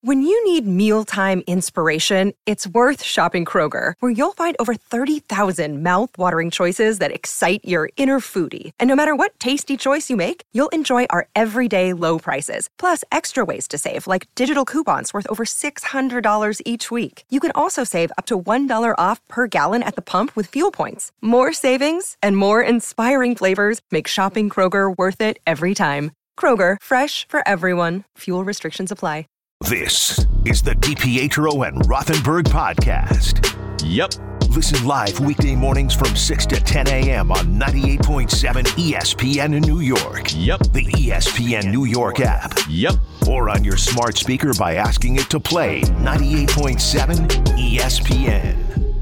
When you need mealtime inspiration, it's worth shopping Kroger, where you'll find over 30,000 mouth-watering choices that excite your inner foodie. And no matter what tasty choice you make, you'll enjoy our everyday low prices, plus extra ways to save, like digital coupons worth over $600 each week. You can also save up to $1 off per gallon at the pump with fuel points. More savings and more inspiring flavors make shopping Kroger worth it every time. Kroger, fresh for everyone. Fuel restrictions apply. This is the DiPietro and Rothenberg podcast. Yep. Listen live weekday mornings from 6 to 10 a.m. on 98.7 ESPN in New York. Yep. The ESPN New York app. Yep. Or on your smart speaker by asking it to play 98.7 ESPN.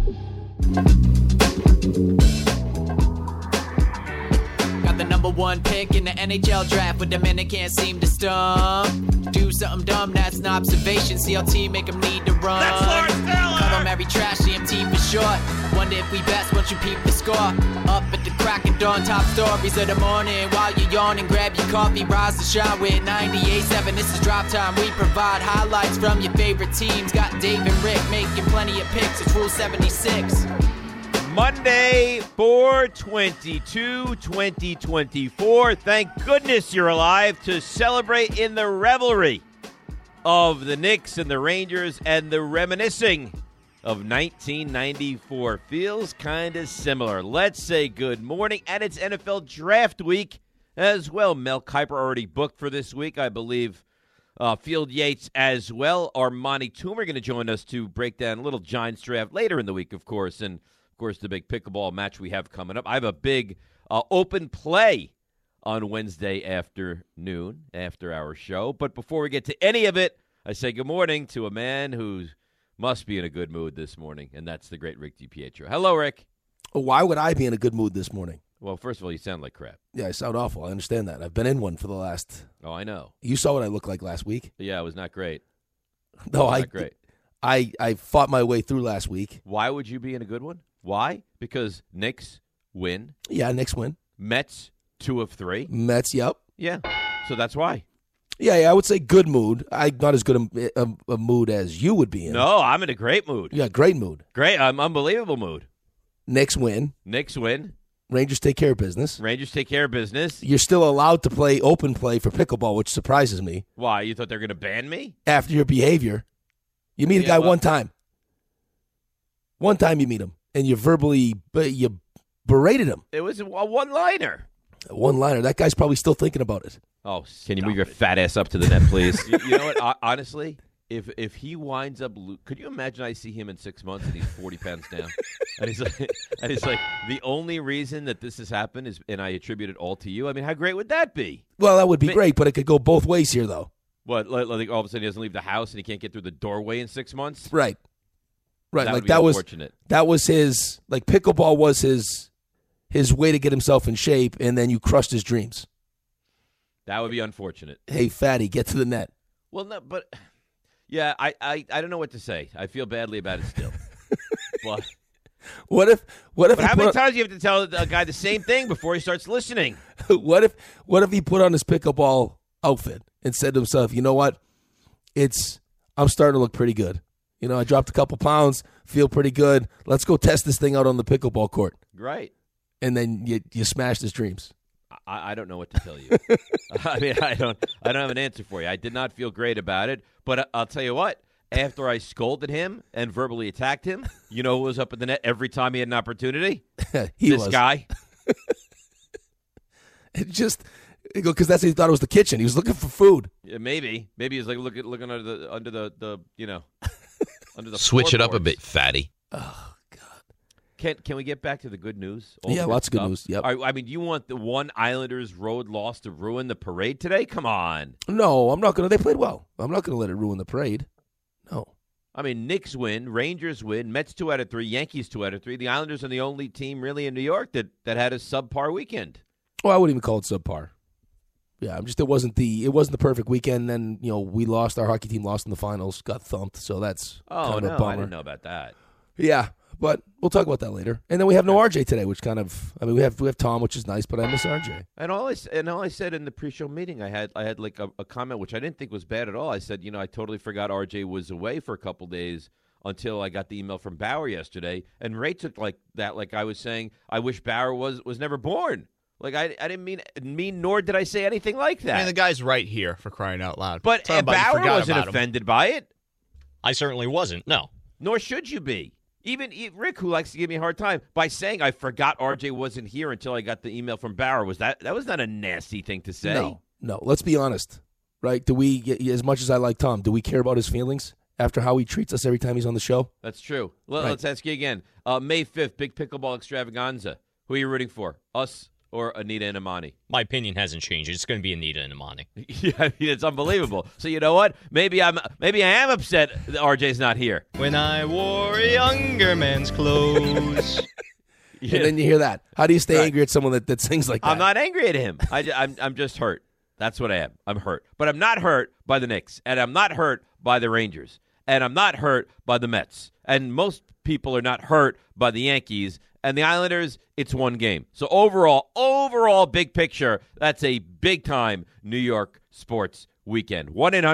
Got the number one pick in the NHL draft, but the men that can't seem to stump. Do something dumb, that's an observation. CLT make them need to run. That's Lawrence Taylor! Call them every trash, CMT for short. Wonder if we best once you peep the score. Up at the crack of dawn, top stories of the morning. While you're yawning, grab your coffee, rise to shine with 98.7. This is Drop Time. We provide highlights from your favorite teams. Got Dave and Rick making plenty of picks. It's Rule 76. Monday, 4/22/2024. Thank goodness you're alive to celebrate in the revelry of the Knicks and the Rangers and the reminiscing of 1994. Feels kind of similar. Let's say good morning, and it's NFL Draft Week as well. Mel Kiper already booked for this week, I believe. Field Yates as well. Armani Toomer going to join us to break down a little Giants draft later in the week, of course, and of course, the big pickleball match we have coming up. I have a big open play on Wednesday afternoon after our show. But before we get to any of it, I say good morning to a man who must be in a good mood this morning, and that's the great Rick DiPietro. Hello, Rick. Why would I be in a good mood this morning? Well, first of all, you sound like crap. Yeah, I sound awful. I understand that. I've been in one for the last... Oh, I know. You saw what I looked like last week? Yeah, it was not great. No, not great. I fought my way through last week. Why would you be in a good one? Why? Because Knicks win. Yeah, Knicks win. Mets, 2 of 3. Mets, yep. Yeah, so that's why. Yeah, I would say good mood. I'm not as good a mood as you would be in. No, I'm in a great mood. Yeah, great mood. Great, I'm unbelievable mood. Knicks win. Knicks win. Rangers take care of business. Rangers take care of business. You're still allowed to play open play for pickleball, which surprises me. Why? You thought they were going to ban me? After your behavior. You meet a guy one time. One time you meet him, and you berated him. It was a one-liner. A one-liner. That guy's probably still thinking about it. Oh, can you move your fat ass up to the net, please? You know what? Honestly, if he winds up, could you imagine I see him in 6 months and he's 40 pounds down, and he's like, the only reason that this has happened is, and I attribute it all to you. I mean, how great would that be? Well, that would be great, but it could go both ways here, though. What? Like all of a sudden he doesn't leave the house and he can't get through the doorway in 6 months? Right. That like would be that unfortunate. That was his. Like pickleball was his way to get himself in shape, and then you crushed his dreams. That would be unfortunate. Hey, fatty, get to the net. Well, no, but yeah, I don't know what to say. I feel badly about it still. But what if how many times do you have to tell a guy the same thing before he starts listening? What if he put on his pickleball outfit and said to himself, you know what? I'm starting to look pretty good. You know, I dropped a couple pounds, feel pretty good. Let's go test this thing out on the pickleball court. Right. And then you smashed his dreams. I don't know what to tell you. I mean, I don't have an answer for you. I did not feel great about it, but I'll tell you what. After I scolded him and verbally attacked him, you know who was up in the net every time he had an opportunity? This guy. Because that's what he thought it was the kitchen. He was looking for food. Yeah, maybe he was like looking under the you know. Under the switch it up a bit, fatty. Oh, God. Can we get back to the good news? Yeah, lots of good news. Yep. I mean, you want the one Islanders road loss to ruin the parade today? Come on. No, I'm not going to. They played well. I'm not going to let it ruin the parade. No. I mean, Knicks win, Rangers win, Mets 2 out of 3, Yankees 2 out of 3. The Islanders are the only team really in New York that had a subpar weekend. Well, I wouldn't even call it subpar. Yeah, it wasn't the perfect weekend. Then we lost. Our hockey team lost in the finals, got thumped. So that's kind of a bummer. I didn't know about that. Yeah, But we'll talk about that later. And then we have no RJ today, which kind of, I mean, we have Tom, which is nice, but I miss RJ. And all I said in the pre-show meeting, I had like a comment which I didn't think was bad at all. I said, I totally forgot RJ was away for a couple days until I got the email from Bauer yesterday, and Ray took like that, like I was saying, I wish Bauer was never born. Like I didn't mean, nor did I say anything like that. I mean, the guy's right here, for crying out loud. But Bauer wasn't offended by it. I certainly wasn't. No. Nor should you be. Even Rick, who likes to give me a hard time, by saying I forgot RJ wasn't here until I got the email from Bauer, that was not a nasty thing to say. No. Let's be honest, right? Do we, as much as I like Tom, do we care about his feelings after how he treats us every time he's on the show? That's true. Let's ask you again. May 5th, big pickleball extravaganza. Who are you rooting for? Us or Anita and Imani? My opinion hasn't changed. It's going to be Anita and Imani. Yeah, I mean, it's unbelievable. So you know what? Maybe I am upset that RJ's not here. When I wore a younger man's clothes. Yeah. And then you hear that. How do you stay angry at someone that sings like that? I'm not angry at him. I'm just hurt. That's what I am. I'm hurt. But I'm not hurt by the Knicks, and I'm not hurt by the Rangers, and I'm not hurt by the Mets. And most people are not hurt by the Yankees. And the Islanders, it's one game. So overall, big picture, that's a big-time New York sports weekend.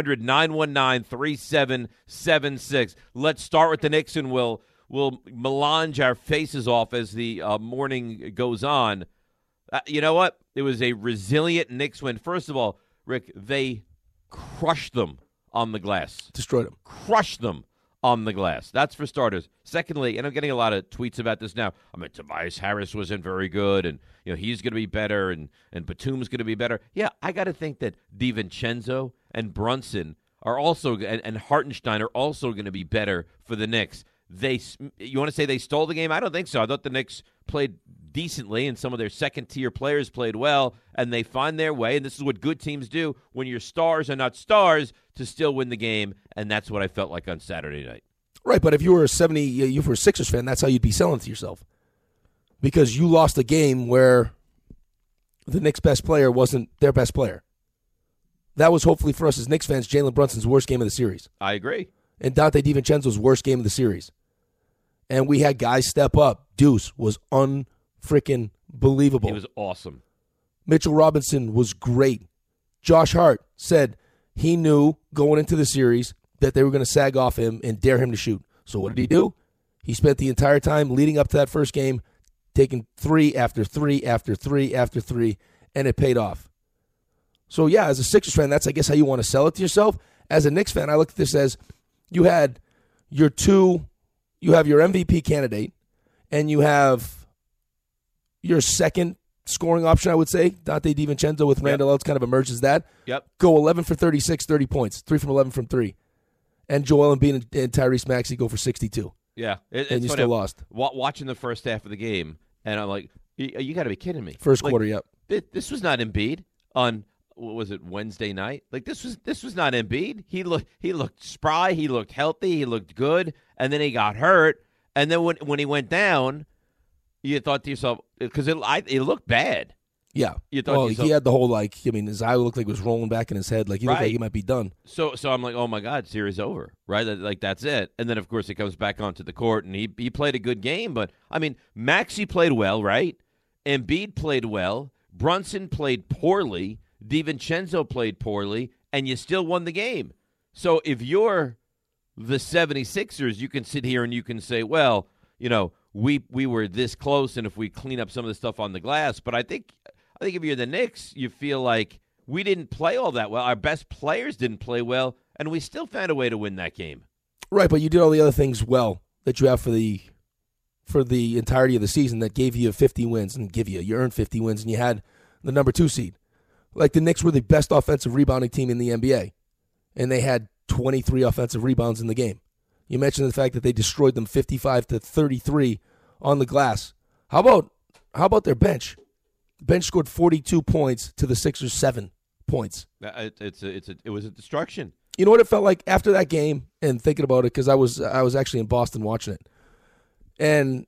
1-800-919-3776. Let's start with the Knicks, and we'll melange our faces off as the morning goes on. You know what? It was a resilient Knicks win. First of all, Rick, they crushed them on the glass. Destroyed them. Crushed them on the glass. That's for starters. Secondly, and I'm getting a lot of tweets about this now, I mean, Tobias Harris wasn't very good, and he's going to be better, and Batum's going to be better. Yeah, I got to think that DiVincenzo and Brunson are also, and Hartenstein are also going to be better for the Knicks. You want to say they stole the game? I don't think so. I thought the Knicks played decently, and some of their second-tier players played well, and they find their way, and this is what good teams do when your stars are not stars, to still win the game, and that's what I felt like on Saturday night. Right, but if you were a Sixers fan, that's how you'd be selling to yourself. Because you lost a game where the Knicks' best player wasn't their best player. That was, hopefully for us as Knicks fans, Jalen Brunson's worst game of the series. I agree. And Dante DiVincenzo's worst game of the series. And we had guys step up. Deuce was unfreaking believable. He was awesome. Mitchell Robinson was great. Josh Hart said he knew going into the series that they were going to sag off him and dare him to shoot. So what did he do? He spent the entire time leading up to that first game taking 3 after 3 after 3 after 3, and it paid off. So, yeah, as a Sixers fan, that's, I guess, how you want to sell it to yourself. As a Knicks fan, I look at this as you have your MVP candidate, and you have your second scoring option, I would say. Dante DiVincenzo with Randall Ellis kind of emerges that. Yep. Go 11 for 36, 30 points, 3 from 11 from 3. And Joel Embiid and Tyrese Maxey go for 62. Yeah. And you still lost. Watching the first half of the game, and I'm like, you got to be kidding me. First quarter, yep. This was not Embiid on, what was it, Wednesday night? Like, this was not Embiid. He looked spry, he looked healthy, he looked good, and then he got hurt. And then when he went down, you thought to yourself, because it looked bad. Yeah. You thought he had the whole, his eye looked like it was rolling back in his head. Like, he looked like he might be done. So I'm like, oh, my God, series over, right? Like, that's it. And then, of course, he comes back onto the court, and he played a good game. But, I mean, Maxey played well, right? Embiid played well. Brunson played poorly. DiVincenzo played poorly. And you still won the game. So if you're the 76ers, you can sit here and you can say, well, we were this close, and if we clean up some of the stuff on the glass. But I think if you're the Knicks, you feel like we didn't play all that well. Our best players didn't play well, and we still found a way to win that game. Right, but you did all the other things well that you have for the entirety of the season that gave you 50 wins and you earned 50 wins, and you had the number 2 seed. Like, the Knicks were the best offensive rebounding team in the NBA, and they had 23 offensive rebounds in the game. You mentioned the fact that they destroyed them 55-33 on the glass. How about their bench? The bench scored 42 points to the Sixers' 7 points. It was a destruction. You know what it felt like after that game, and thinking about it, because I was actually in Boston watching it, and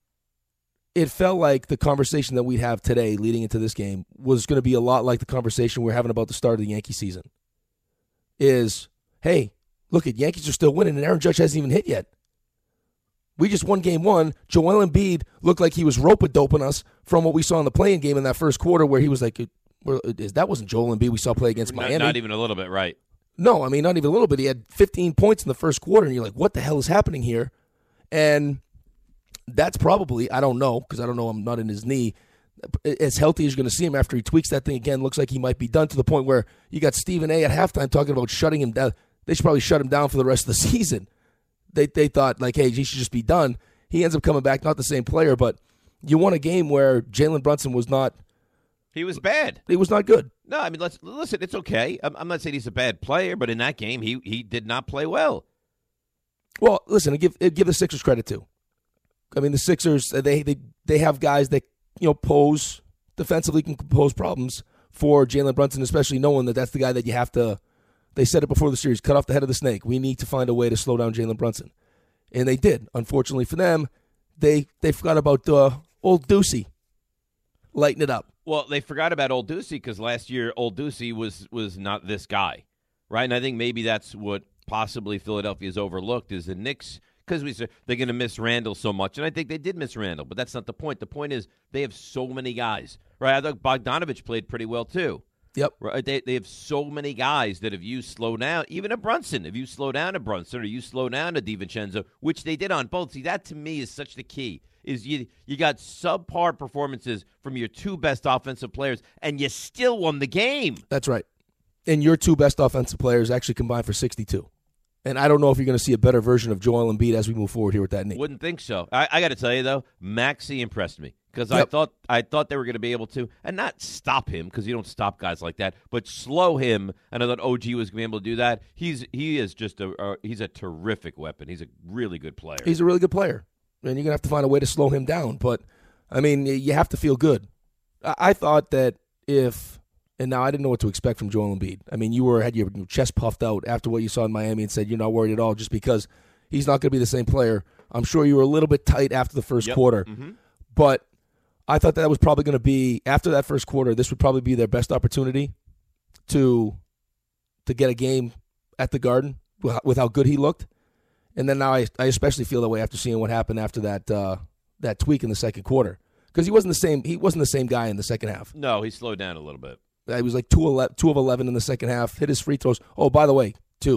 it felt like the conversation that we'd have today leading into this game was going to be a lot like the conversation we're having about the start of the Yankee season. Is, hey, look, Yankees are still winning, and Aaron Judge hasn't even hit yet. We just won game one. Joel Embiid looked like he was rope-a-doping us from what we saw in the play-in game in that first quarter where he was like, that wasn't Joel Embiid we saw play against Miami. Not even a little bit, right? No, I mean, not even a little bit. He had 15 points in the first quarter, and you're like, what the hell is happening here? And that's probably, I don't know, because I don't know, I'm not in his knee, as healthy as you're going to see him after he tweaks that thing again. Looks like he might be done, to the point where you got Stephen A. at halftime talking about shutting him down. They should probably shut him down for the rest of the season. They thought, like, hey, he should just be done. He ends up coming back, not the same player, but you won a game where Jalen Brunson was not. He was bad. He was not good. No, I mean, listen, it's okay. I'm not saying he's a bad player, but in that game, he did not play well. Well, listen, give the Sixers credit, too. I mean, the Sixers, they have guys that, pose defensively, can pose problems for Jalen Brunson, especially knowing that that's the guy that you have to. They said it before the series, cut off the head of the snake. We need to find a way to slow down Jalen Brunson. And they did. Unfortunately for them, they forgot about old Ducey. Lighten it up. Well, they forgot about Old Ducey because last year Old Ducey was not this guy, right? And I think maybe that's what possibly Philadelphia's overlooked is the Knicks, because they're going to miss Randall so much. And I think they did miss Randall, but that's not the point. The point is they have so many guys, right? I thought Bogdanovich played pretty well too. Yep. Right. They have so many guys that if you slow down, even a Brunson, if you slow down a Brunson or you slow down a DiVincenzo, which they did on both. See, that to me is such the key. Is you got subpar performances from your two best offensive players, and you still won the game. That's right. And your two best offensive players actually combined for 62. And I don't know if you're going to see a better version of Joel Embiid as we move forward here with that knee. Wouldn't think so. I got to tell you, though, Maxey impressed me. Because yep. I thought they were going to be able to, and not stop him, because you don't stop guys like that, but slow him. And I thought OG was going to be able to do that. He is just he's a terrific weapon. He's a really good player. He's a really good player, and you're going to have to find a way to slow him down. But I mean, you have to feel good. I thought that and now I didn't know what to expect from Joel Embiid. I mean, you had your chest puffed out after what you saw in Miami and said you're not worried at all, just because he's not going to be the same player. I'm sure you were a little bit tight after the first quarter, but I thought that was probably going to be, after that first quarter, this would probably be their best opportunity to get a game at the Garden with how good he looked. And then now I especially feel that way after seeing what happened after that tweak in the second quarter, because he wasn't the same guy in the second half. No, he slowed down a little bit. He was like 2 of 11 in the second half, hit his free throws. Oh, by the way,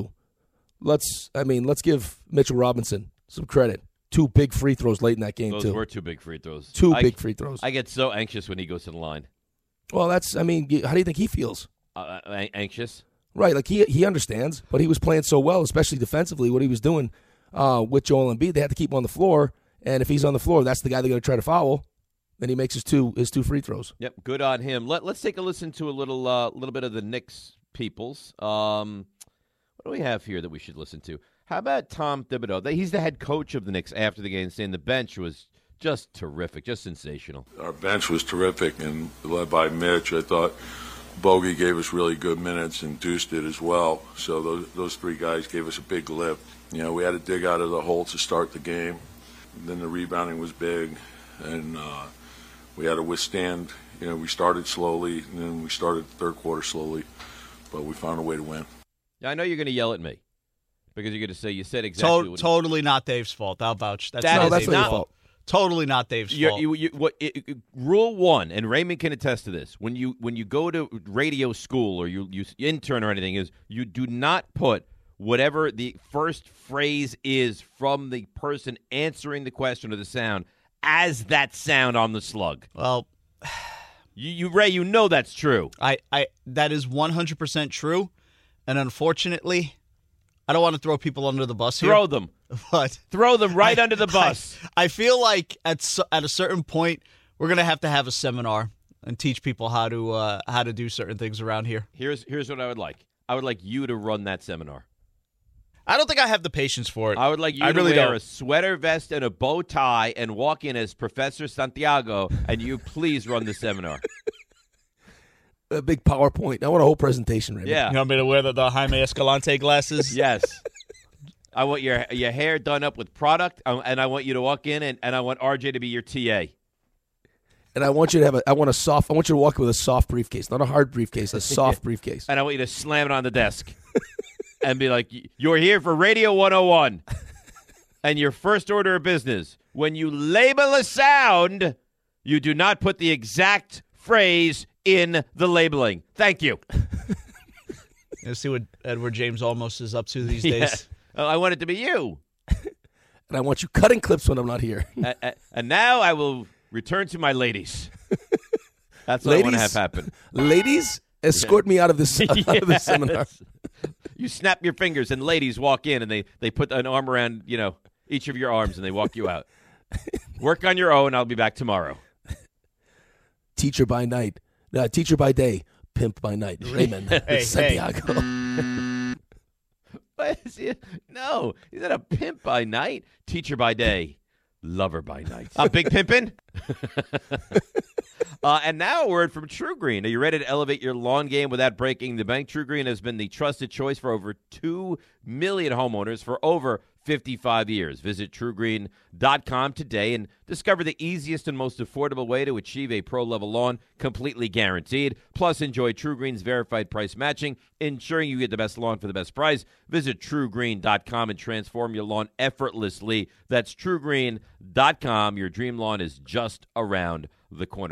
let's give Mitchell Robinson some credit. 2 big free throws late in that game, Those too. were 2 big free throws. Big free throws. I get so anxious when he goes to the line. Well, how do you think he feels? Anxious. Right, like he understands, but he was playing so well, especially defensively, what he was doing with Joel Embiid. They had to keep him on the floor, and if he's on the floor, that's the guy they're going to try to foul. Then he makes his two free throws. Yep, good on him. Let's take a listen to a little bit of the Knicks peoples. What do we have here that we should listen to? How about Tom Thibodeau? He's the head coach of the Knicks after the game, saying the bench was just terrific, just sensational. Our bench was terrific, and led by Mitch. I thought Bogey gave us really good minutes, and Deuce did as well. So those 3 guys gave us a big lift. We had to dig out of the hole to start the game. Then the rebounding was big, and we had to withstand. We started slowly, and then we started the third quarter slowly, but we found a way to win. Yeah, I know you're going to yell at me because you're going to say you said exactly what totally not Dave's fault. I'll vouch. That's not your fault. Totally not Dave's fault. Rule 1, and Raymond can attest to this, when you go to radio school or you intern or anything, is you do not put whatever the first phrase is from the person answering the question or the sound as that sound on the slug. Well, Ray, that's true. That is 100% true, and unfortunately, I don't want to throw people under the bus here. Throw them. But throw them right under the bus. I feel like at a certain point, we're going to have a seminar and teach people how to do certain things around here. Here's what I would like. I would like you to run that seminar. I don't think I have the patience for it. I would like you to wear a sweater vest and a bow tie and walk in as Professor Santiago, and you please run the seminar. A big PowerPoint. I want a whole presentation, Raymond. Yeah. You want me to wear the Jaime Escalante glasses? Yes. I want your hair done up with product, and I want you to walk in, and I want RJ to be your TA. And I want you to I want you to walk in with a soft briefcase, not a hard briefcase, a soft briefcase. And I want you to slam it on the desk and be like, "You're here for Radio 101." And your first order of business, when you label a sound, you do not put the exact phrase in the labeling. Thank you. Let's see what Edward James Olmos is up to these Yeah. days. Oh, I want it to be you. And I want you cutting clips when I'm not here. And now I will return to my ladies. That's what I want to have happen. Ladies, escort me out of this, out of this seminar. You snap your fingers, and ladies walk in, and they put an arm around, each of your arms, and they walk you out. Work on your own. I'll be back tomorrow. Teacher by night. Teacher by day. Pimp by night. Raymond Santiago. What is he? No, he's not a pimp by night. Teacher by day. Lover by night. Big pimpin'? And now a word from True Green. Are you ready to elevate your lawn game without breaking the bank? True Green has been the trusted choice for over 2 million homeowners for over 55 years. Visit TrueGreen.com today and discover the easiest and most affordable way to achieve a pro-level lawn, completely guaranteed. Plus, enjoy True Green's verified price matching, ensuring you get the best lawn for the best price. Visit TrueGreen.com and transform your lawn effortlessly. That's TrueGreen.com. Your dream lawn is just around the corner.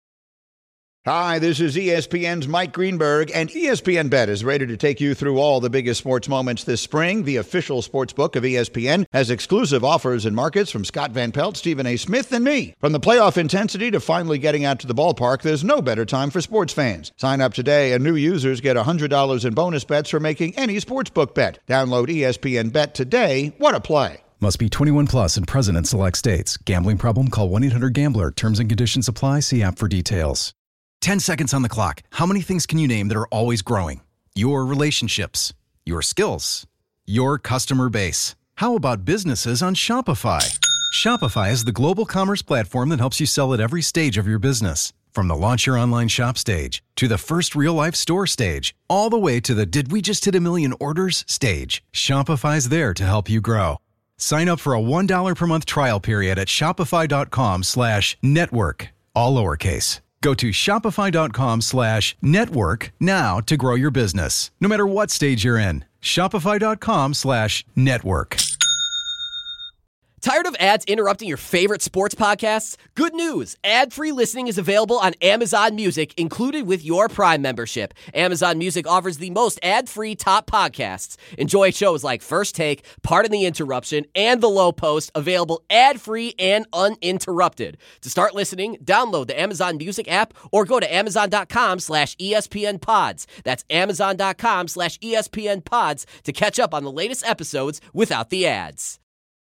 Hi, this is ESPN's Mike Greenberg, and ESPN Bet is ready to take you through all the biggest sports moments this spring. The official sports book of ESPN has exclusive offers and markets from Scott Van Pelt, Stephen A. Smith, and me. From the playoff intensity to finally getting out to the ballpark, there's no better time for sports fans. Sign up today, and new users get $100 in bonus bets for making any sportsbook bet. Download ESPN Bet today. What a play. Must be 21 plus and present in select states. Gambling problem? Call 1-800-GAMBLER. Terms and conditions apply. See app for details. 10 seconds on the clock. How many things can you name that are always growing? Your relationships, your skills, your customer base. How about businesses on Shopify? Shopify is the global commerce platform that helps you sell at every stage of your business. From the launch your online shop stage to the first real-life store stage, all the way to the did we just hit a million orders stage. Shopify's there to help you grow. Sign up for a $1 per month trial period at shopify.com/network, all lowercase. Go to shopify.com/network now to grow your business, no matter what stage you're in. Shopify.com/network. Tired of ads interrupting your favorite sports podcasts? Good news! Ad-free listening is available on Amazon Music, included with your Prime membership. Amazon Music offers the most ad-free top podcasts. Enjoy shows like First Take, Pardon the Interruption, and The Low Post, available ad-free and uninterrupted. To start listening, download the Amazon Music app or go to amazon.com/ESPNpods. That's amazon.com/ESPNpods to catch up on the latest episodes without the ads.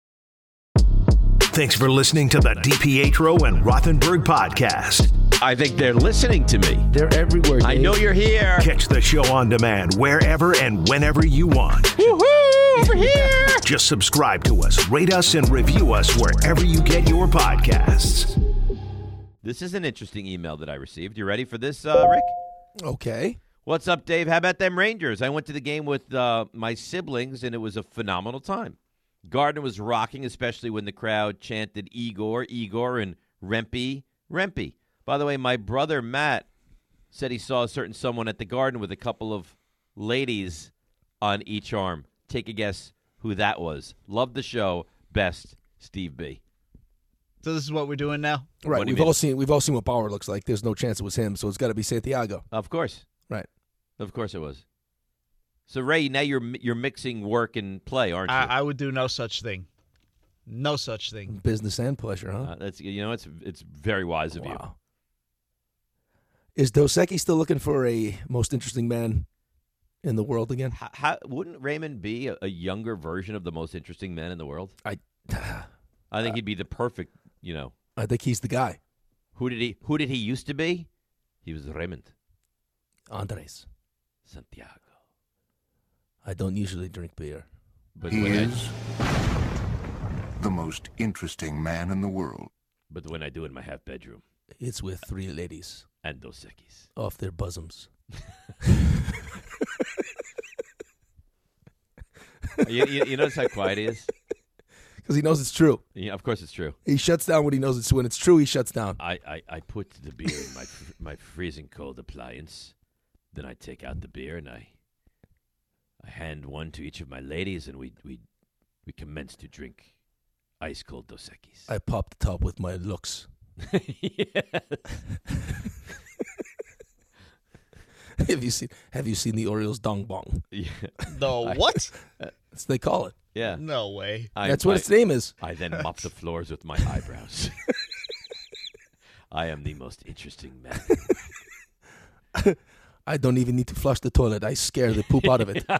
Thanks for listening to the DiPietro and Rothenberg podcast. I think they're listening to me. They're everywhere, Dave. I know you're here. Catch the show on demand wherever and whenever you want. Woohoo! Over here! Just subscribe to us, rate us, and review us wherever you get your podcasts. This is an interesting email that I received. You ready for this, Rick? Okay. What's up, Dave? How about them Rangers? I went to the game with my siblings, and it was a phenomenal time. Gardner was rocking, especially when the crowd chanted Igor, Igor, and Rempe, Rempe. By the way, my brother Matt said he saw a certain someone at the Garden with a couple of ladies on each arm. Take a guess who that was. Love the show. Best, Steve B. So this is what we're doing now? Right. We've all seen what Bauer looks like. There's no chance it was him, so it's got to be Santiago. Of course. Right. Of course it was. So, Ray, now you're mixing work and play, aren't you? I would do no such thing. No such thing. Business and pleasure, huh? That's it's very wise of you. Is Dos Equis still looking for a most interesting man in the world again? How wouldn't Raymond be a younger version of the most interesting man in the world? I think he'd be the perfect, I think he's the guy. Who did he used to be? He was Raymond. Andres. Santiago. I don't usually drink beer. But he is the most interesting man in the world. But when I do in my half bedroom. It's with 3 ladies. And Dos Equis. Off their bosoms. you notice how quiet he is? Because he knows it's true. Yeah, of course it's true. He shuts down when he knows it's when it's true. He shuts down. I put the beer in my freezing cold appliance. Then I take out the beer and I hand one to each of my ladies, and we commence to drink Ice cold Dos Equis. I pop the top with my looks. Have you seen the Orioles dong bong? Yeah. The what? That's what they call it. Yeah. No way. That's what its name is. I then mop the floors with my eyebrows. I am the most interesting man. I don't even need to flush the toilet. I scare the poop out of it.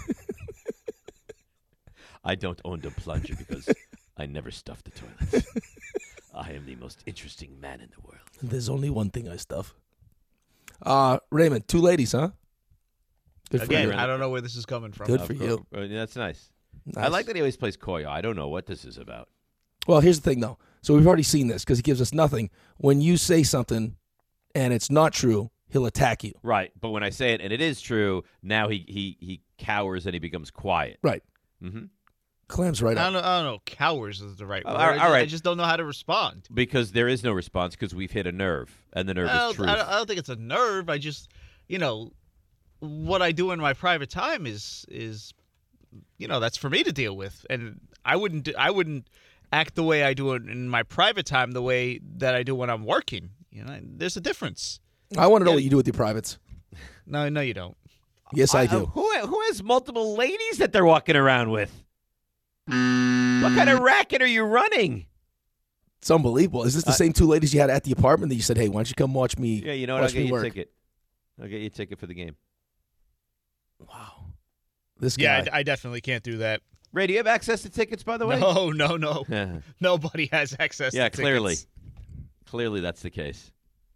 I don't own the plunger because I never stuff the toilet. I am the most interesting man in the world. There's only one thing I stuff. Raymond, 2 ladies, huh? Good for Again, you. I don't know where this is coming from. Good for you. That's nice. Nice. I like that he always plays coy. I don't know what this is about. Well, here's the thing, though. So we've already seen this because he gives us nothing. When you say something and it's not true, he'll attack you. Right, but when I say it and it is true, now he cowers and he becomes quiet. Right. Mm-hmm. Clams right I up. don't know. Cowers is the right word. All right. I just don't know how to respond. Because there is no response because we've hit a nerve, and the nerve is truth. I don't think it's a nerve. I just, what I do in my private time is that's for me to deal with, and I wouldn't act the way I do it in my private time the way that I do when I'm working. There's a difference. I want to know what you do with your privates. No, you don't. Yes, I do. Who has multiple ladies that they're walking around with? What kind of racket are you running? It's unbelievable. Is this the same 2 ladies you had at the apartment that you said, hey, why don't you come watch me? Yeah, you know what? I'll get you a ticket. I'll get you a ticket for the game. Wow. This guy. Yeah, I definitely can't do that. Ray, do you have access to tickets, by the way? No. Nobody has access to tickets. Yeah, clearly that's the case.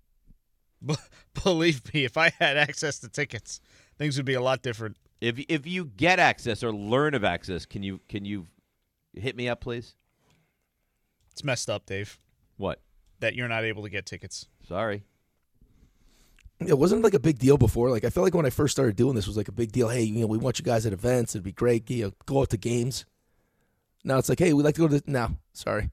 Believe me, if I had access to tickets, things would be a lot different. If you get access or learn of access, can you hit me up, please? It's messed up, Dave. What? That you're not able to get tickets. Sorry. It wasn't like a big deal before. Like I feel like when I first started doing this, it was like a big deal. Hey, we want you guys at events. It'd be great. Go out to games. Now it's like, hey, we'd like to go to. No, sorry.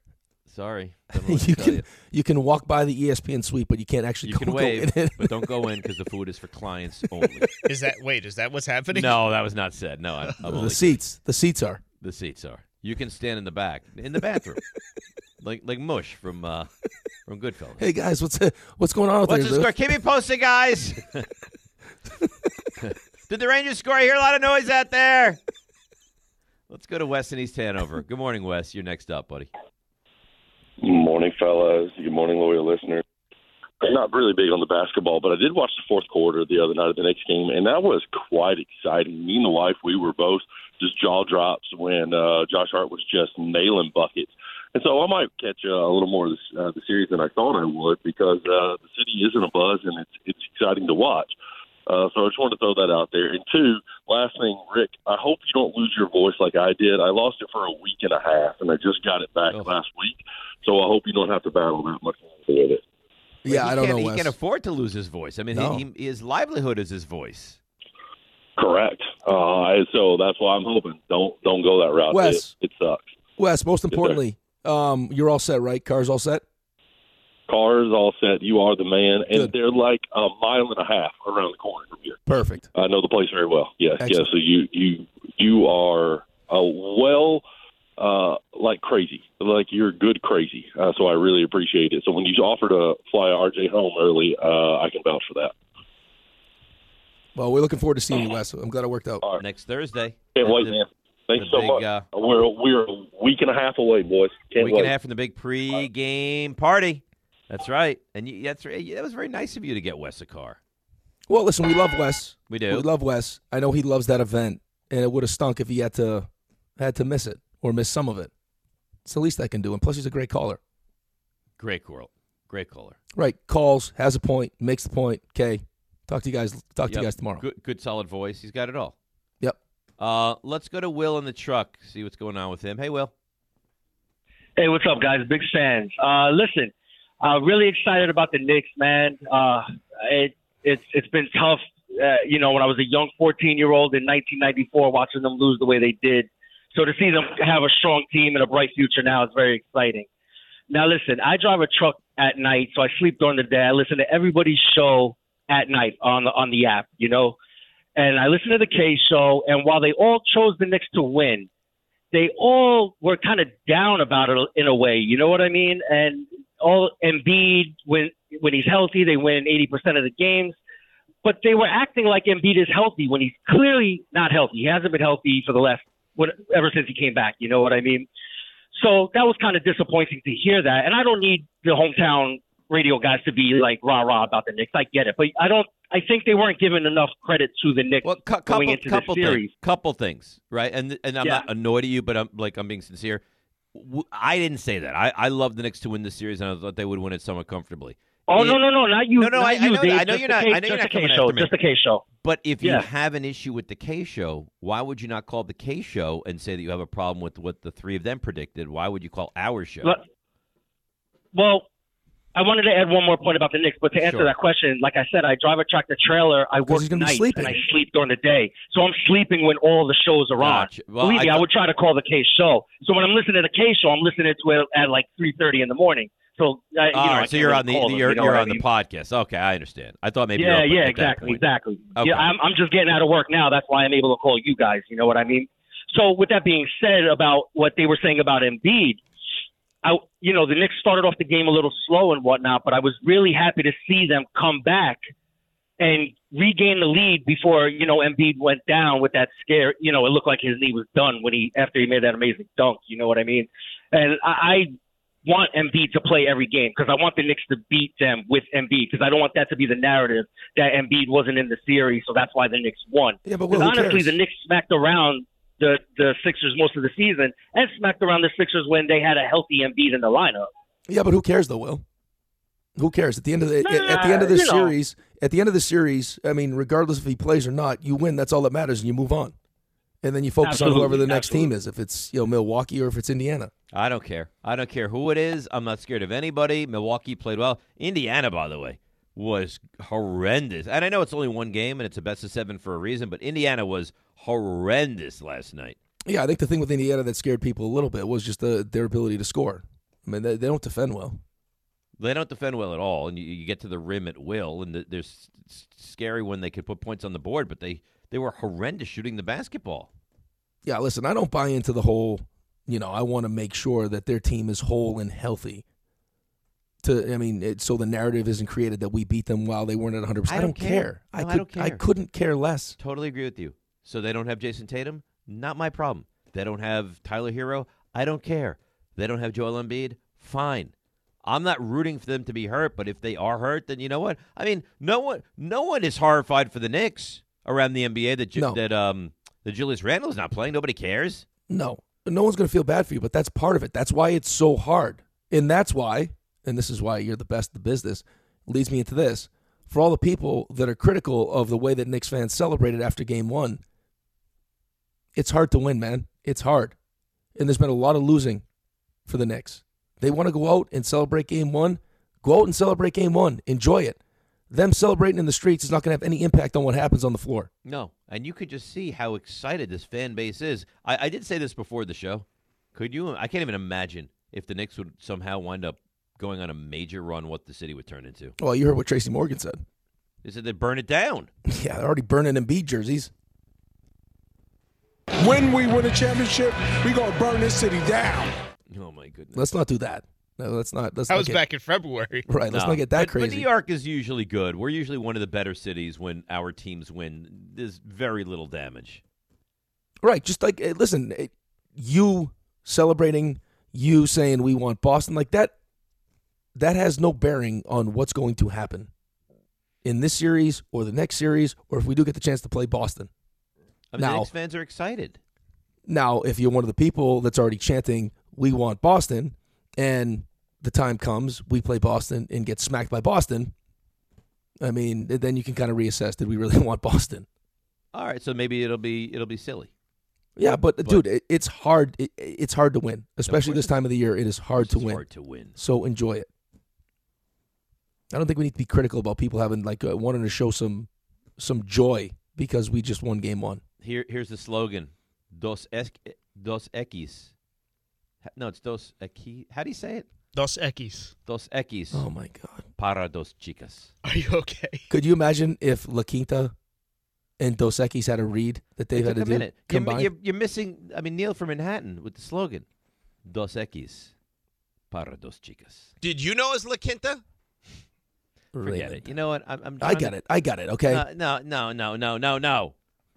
You can walk by the ESPN suite, but you can't actually. You can wave, go in. but don't go in because the food is for clients only. Is that what's happening? No, that was not said. No, I'm only The seats are. The seats are. You can stand in the back in the bathroom, like Mush from Goodfellas. Hey guys, what's going on out What's there? the score? Keep me posted, guys. Did the Rangers score? I hear a lot of noise out there. Let's go to Wes in East Hanover. Good morning, Wes. You're next up, buddy. Good morning, fellas. Good morning, loyal listeners. I'm not really big on the basketball, but I did watch the fourth quarter the other night of the next game, and that was quite exciting. Me and the wife, we were both just jaw drops when Josh Hart was just nailing buckets. And so I might catch a little more of the series than I thought I would because the city is in a buzz, and it's exciting to watch. So I just wanted to throw that out there. And 2, last thing, Rick, I hope you don't lose your voice like I did. I lost it for a week and a half, and I just got it back last week. So I hope you don't have to battle that much with it. Yeah, I don't know, Wes. He can afford to lose his voice. I mean, his livelihood is his voice. Correct. So that's why I'm hoping. Don't go that route. Wes. It sucks. Wes, most importantly, you're all set, right? Car's all set? Car's all set. You are the man. And Good. they're like a mile and a half around the corner from here. Perfect. I know the place very well. Yes. Excellent. So you are like crazy. Like you're good crazy. So I really appreciate it. So when you offered to fly RJ home early, I can vouch for that. Well, we're looking forward to seeing you, Wes. I'm glad it worked out. Next Thursday. Can't wait, man. Thanks so much. We're a week and a half away, boys. Can't week wait. and a half from the big pre-game party. That's right. And that was very nice of you to get Wes a car. Well, listen, we love Wes. We do. We love Wes. I know he loves that event, and it would have stunk if he had to miss it or miss some of it. It's the least I can do. And plus, he's a great caller. Great caller. Right. Calls, has a point, makes the point. Okay. Talk to you guys. To you guys tomorrow. Good, solid voice. He's got it all. Yep. Let's go to Will in the truck. See what's going on with him. Hey, Will. Hey, what's up, guys? Big fans. Listen, really excited about the Knicks, man. It's been tough. When I was a young 14-year-old in 1994, watching them lose the way they did. So to see them have a strong team and a bright future now is very exciting. Now, listen, I drive a truck at night, so I sleep during the day. I listen to everybody's show at night on the app, and I listen to the K show. And while they all chose the Knicks to win, they all were kind of down about it in a way. You know what I mean? And all Embiid, when he's healthy, they win 80% of the games. But they were acting like Embiid is healthy when he's clearly not healthy. He hasn't been healthy for ever since he came back. You know what I mean? So that was kind of disappointing to hear that. And I don't need the hometown radio guys to be like rah-rah about the Knicks. I get it. But I think they weren't giving enough credit to the Knicks going into the series. Couple things, right? And I'm not annoyed at you, but I'm being sincere. I didn't say that. I love the Knicks to win the series, and I thought they would win it somewhat comfortably. Oh, no, not you. No, I know you're not. I know you're not coming after me. Just the K show. But if you have an issue with the K show, why would you not call the K show and say that you have a problem with what the three of them predicted? Why would you call our show? Well, I wanted to add one more point about the Knicks, but to answer that question, like I said, I drive a tractor trailer. I work nights and I sleep during the day, so I'm sleeping when all the shows are on. Well, believe me, I would try to call the K show. So when I'm listening to the K show, I'm listening to it at like 3:30 in the morning. So, so you're on the podcast. Okay, I understand. I thought maybe exactly. Okay. Yeah, I'm just getting out of work now. That's why I'm able to call you guys. You know what I mean? So with that being said, about what they were saying about Embiid, the Knicks started off the game a little slow and whatnot, but I was really happy to see them come back and regain the lead before Embiid went down with that scare. It looked like his knee was done after he made that amazing dunk. You know what I mean? And I want Embiid to play every game because I want the Knicks to beat them with Embiid because I don't want that to be the narrative that Embiid wasn't in the series, so that's why the Knicks won. Yeah, but honestly, the Knicks smacked around the Sixers most of the season and smacked around the Sixers when they had a healthy Embiid in the lineup. Yeah, but who cares though, Will? Who cares at the end of the series? I mean, regardless if he plays or not, you win. That's all that matters, and you move on. And then you focus on whoever the next team is, if it's Milwaukee or if it's Indiana. I don't care. I don't care who it is. I'm not scared of anybody. Milwaukee played well. Indiana, by the way, was horrendous. And I know it's only one game and it's a best of 7 for a reason, but Indiana was horrendous last night. Yeah, I think the thing with Indiana that scared people a little bit was just their ability to score. I mean, they don't defend well. They don't defend well at all, and you get to the rim at will, and they're scary when they could put points on the board, but they were horrendous shooting the basketball. Yeah, listen, I don't buy into the whole, I want to make sure that their team is whole and healthy. So the narrative isn't created that we beat them while they weren't at 100%. I don't care. No, I don't care. I couldn't care less. Totally agree with you. So they don't have Jason Tatum? Not my problem. They don't have Tyler Hero? I don't care. They don't have Joel Embiid? Fine. I'm not rooting for them to be hurt, but if they are hurt, then you know what? I mean, no one is horrified for the Knicks around the NBA that Julius Randle is not playing. Nobody cares. No one's going to feel bad for you, but that's part of it. That's why it's so hard. And that's why, and this is why you're the best in the business, leads me into this. For all the people that are critical of the way that Knicks fans celebrated after Game 1, it's hard to win, man. It's hard. And there's been a lot of losing for the Knicks. They want to go out and celebrate Game 1. Go out and celebrate Game 1. Enjoy it. Them celebrating in the streets is not going to have any impact on what happens on the floor. No, and you could just see how excited this fan base is. I did say this before the show. Could you? I can't even imagine if the Knicks would somehow wind up going on a major run, what the city would turn into. Well, you heard what Tracy Morgan said. They said they'd burn it down. Yeah, they're already burning Embiid jerseys. When we win a championship, we're going to burn this city down. Oh, my goodness. Let's not do that. No, let's not. That was back in February. Right, let's not get that crazy. But New York is usually good. We're usually one of the better cities when our teams win. There's very little damage. Right, just like, listen, you celebrating, you saying we want Boston, like that has no bearing on what's going to happen in this series or the next series or if we do get the chance to play Boston. I mean, the Knicks fans are excited. Now, if you're one of the people that's already chanting, we want Boston, and the time comes, we play Boston and get smacked by Boston, I mean, then you can kind of reassess, did we really want Boston? All right, so maybe it'll be silly. Yeah, but dude, it's hard. It's hard to win, especially this time of the year. It is hard to win. Hard to win. So enjoy it. I don't think we need to be critical about people having wanting to show some joy because we just won Game 1. Here's the slogan: Dos Equis. No, it's Dos Equis. How do you say it? Dos Equis. Dos Equis. Oh my God. Para dos chicas. Are you okay? Could you imagine if La Quinta and Dos Equis had a read that they've had to do. Minute. Combined. You're missing, Neil from Manhattan with the slogan, Dos Equis para dos chicas. Did you know it was La Quinta? Forget it. You know what? I got it. Okay. No.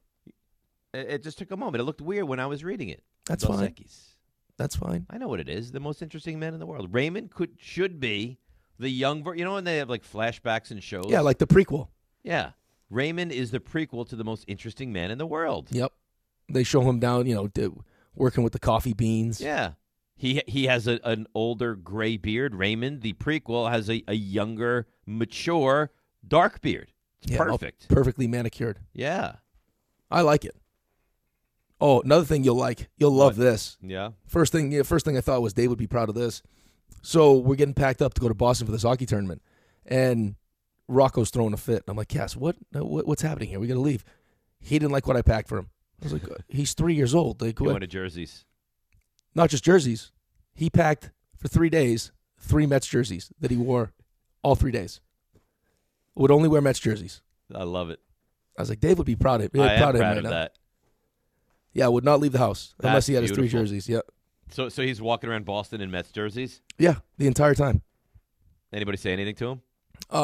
It just took a moment. It looked weird when I was reading it. That's Dos fine. Equis. That's fine. I know what it is. The most interesting man in the world. Raymond should be the young. You know when they have like flashbacks and shows. Yeah, like the prequel. Yeah, Raymond is the prequel to the most interesting man in the world. Yep. They show him down, working with the coffee beans. Yeah. He has an older gray beard. Raymond, the prequel, has a younger, mature, dark beard. It's perfect. Perfectly manicured. Yeah. I like it. Oh, another thing you'll like. You'll love this. Yeah. First thing I thought was Dave would be proud of this. So we're getting packed up to go to Boston for this hockey tournament. And Rocco's throwing a fit. I'm like, Cass, what's happening here? We got to leave. He didn't like what I packed for him. I was like, he's 3 years old. Like, He wanted jerseys. Not just jerseys. He packed for 3 days 3 Mets jerseys that he wore all 3 days. Would only wear Mets jerseys. I love it. I was like, Dave would be proud of him. I am proud right of now. that. Yeah, would not leave the house unless That's he had his 3 beautiful. jerseys. Yeah. So he's walking around Boston in Mets jerseys? Yeah, the entire time. Anybody say anything to him?